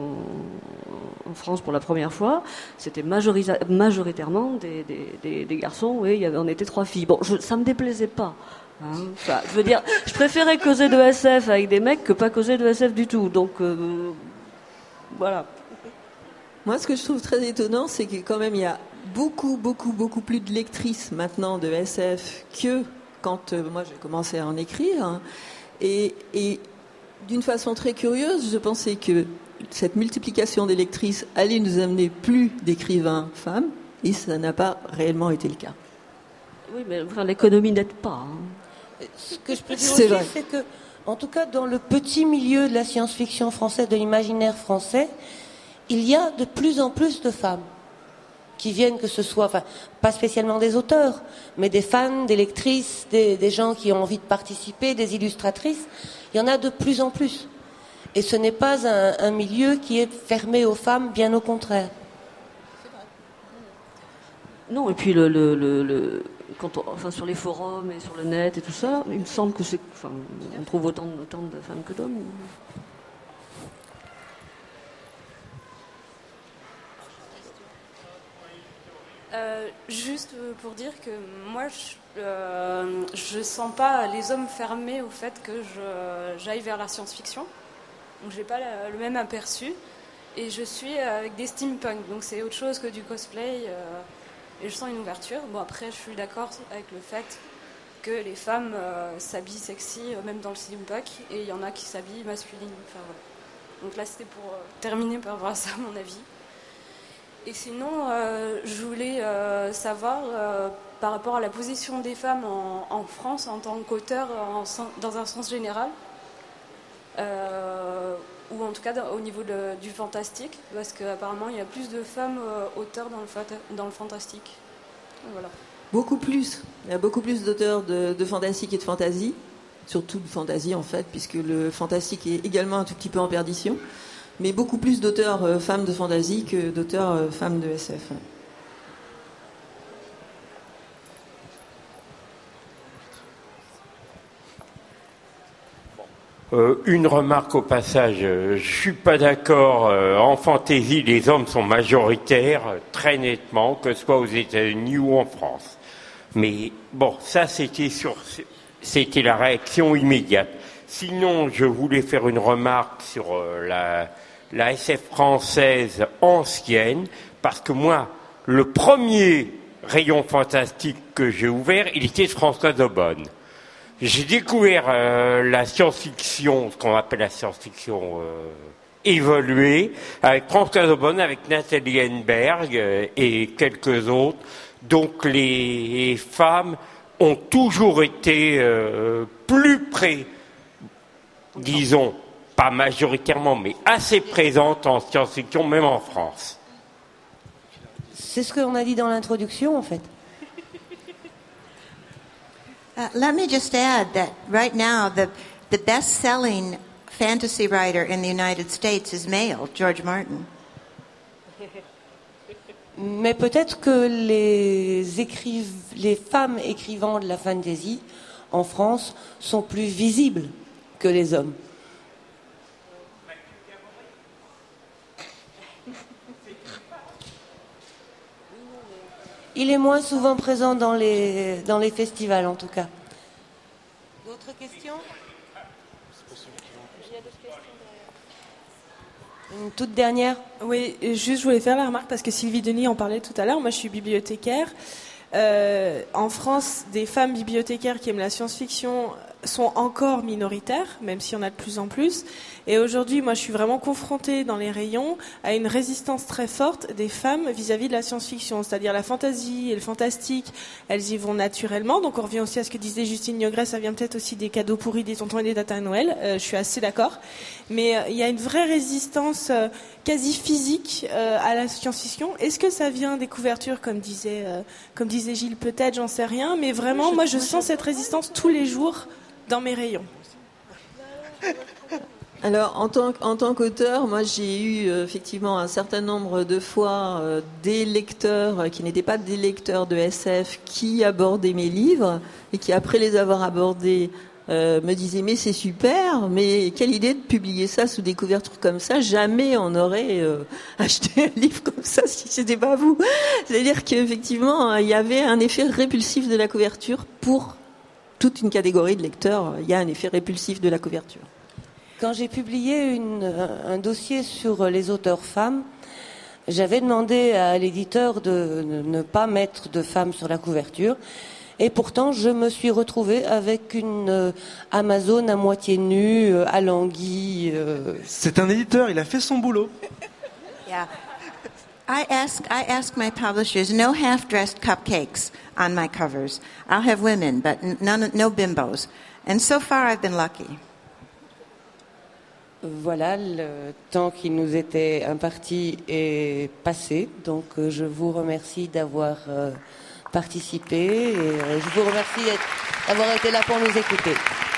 en, en France pour la première fois, c'était majorisa- majoritairement des, des, des, des garçons, et il y avait, on était trois filles. Bon, je, ça me déplaisait pas. Hein, ça, je veux dire, je préférais causer de S F avec des mecs que pas causer de S F du tout. Donc, euh, voilà. Moi, ce que je trouve très étonnant, c'est que quand même, il y a beaucoup, beaucoup, beaucoup plus de lectrices maintenant de S F que quand euh, moi j'ai commencé à en écrire. Hein. Et, et d'une façon très curieuse, je pensais que cette multiplication des lectrices allait nous amener plus d'écrivains femmes, et ça n'a pas réellement été le cas. Oui, mais enfin, l'économie n'aide pas. Hein. Ce que je peux dire c'est aussi, vrai. c'est que, en tout cas, dans le petit milieu de la science-fiction française, de l'imaginaire français, il y a de plus en plus de femmes qui viennent, que ce soit, enfin, pas spécialement des auteurs, mais des fans, des lectrices, des, des gens qui ont envie de participer, des illustratrices. Il y en a de plus en plus. Et ce n'est pas un, un milieu qui est fermé aux femmes, bien au contraire. Non, et puis le, le, le, le quand on, enfin sur les forums et sur le net et tout ça, il me semble que c'est, enfin, on trouve autant, autant de femmes que d'hommes. Euh, juste pour dire que moi, je, euh, je sens pas les hommes fermés au fait que je, j'aille vers la science-fiction. Donc j'ai pas la, le même aperçu. Et je suis avec des steampunk, donc c'est autre chose que du cosplay. Euh, et je sens une ouverture. Bon, après, je suis d'accord avec le fait que les femmes euh, s'habillent sexy, euh, même dans le steampunk, et il y en a qui s'habillent masculine. Enfin, voilà. Donc là, c'était pour euh, terminer par rapport à ça, mon avis. Et sinon, euh, je voulais euh, savoir, euh, par rapport à la position des femmes en, en France en tant qu'auteurs, dans un sens général, euh, ou en tout cas au niveau de, du fantastique, parce qu'apparemment il y a plus de femmes euh, auteurs dans le, dans le fantastique. Voilà. Beaucoup plus. Il y a beaucoup plus d'auteurs de, de fantastique et de fantasy, surtout de fantasy en fait, puisque le fantastique est également un tout petit peu en perdition. Mais beaucoup plus d'auteurs euh, femmes de fantasy que d'auteurs euh, femmes de S F. Euh, une remarque au passage, euh, je suis pas d'accord. Euh, en fantaisie, les hommes sont majoritaires, euh, très nettement, que ce soit aux États-Unis ou en France. Mais bon, ça c'était sur, c'était la réaction immédiate. Sinon, je voulais faire une remarque sur euh, la, la S F française ancienne, parce que moi, le premier rayon fantastique que j'ai ouvert, il était Françoise Aubonne. J'ai découvert euh, la science-fiction, ce qu'on appelle la science-fiction euh, évoluée, avec Françoise Aubonne, avec Nathalie Henneberg euh, et quelques autres. Donc les femmes ont toujours été euh, plus près, disons, pas majoritairement, mais assez présentes en science-fiction, même en France. C'est ce qu'on a dit dans l'introduction, en fait. Uh, let me just add that right now the, the best-selling fantasy writer in the United States is male, George Martin. Mais peut-être que les, écriv... les femmes écrivant de la fantasy en France sont plus visibles que les hommes. Il est moins souvent présent dans les, dans les festivals, en tout cas. D'autres questions ? Une toute dernière ? Oui, juste je voulais faire la remarque parce que Sylvie Denis en parlait tout à l'heure. Moi, je suis bibliothécaire. Euh, en France, des femmes bibliothécaires qui aiment la science-fiction sont encore minoritaires, même s'il y en a de plus en plus. Et aujourd'hui, moi, je suis vraiment confrontée dans les rayons à une résistance très forte des femmes vis-à-vis de la science-fiction. C'est-à-dire la fantasy et le fantastique, elles y vont naturellement. Donc on revient aussi à ce que disait Justine Niogrès, ça vient peut-être aussi des cadeaux pourris des tontons et des tatas à Noël. Euh, je suis assez d'accord. Mais euh, il y a une vraie résistance euh, quasi physique euh, à la science-fiction. Est-ce que ça vient des couvertures, comme disait, euh, comme disait Gilles, peut-être, j'en sais rien. Mais vraiment, moi, je sens cette résistance tous les jours dans mes rayons. Alors, en tant, en tant qu'auteur, moi, j'ai eu euh, effectivement un certain nombre de fois euh, des lecteurs euh, qui n'étaient pas des lecteurs de S F qui abordaient mes livres et qui, après les avoir abordés, euh, me disaient « mais c'est super, mais quelle idée de publier ça sous des couvertures comme ça, jamais on aurait euh, acheté un livre comme ça si c'était pas vous ». C'est-à-dire qu'effectivement, il y avait un effet répulsif de la couverture pour toute une catégorie de lecteurs. Il y a un effet répulsif de la couverture. Quand j'ai publié une, un dossier sur les auteurs femmes, j'avais demandé à l'éditeur de ne pas mettre de femmes sur la couverture. Et pourtant, je me suis retrouvée avec une Amazon à moitié nue, alanguie. Euh... C'est un éditeur, il a fait son boulot. Yeah. I ask, I ask my publishers, no half-dressed cupcakes on my covers. I'll have women, but none, no bimbos. And so far, I've been lucky. Voilà, le temps qui nous était imparti est passé. Donc, je vous remercie d'avoir participé et je vous remercie d'avoir été là pour nous écouter.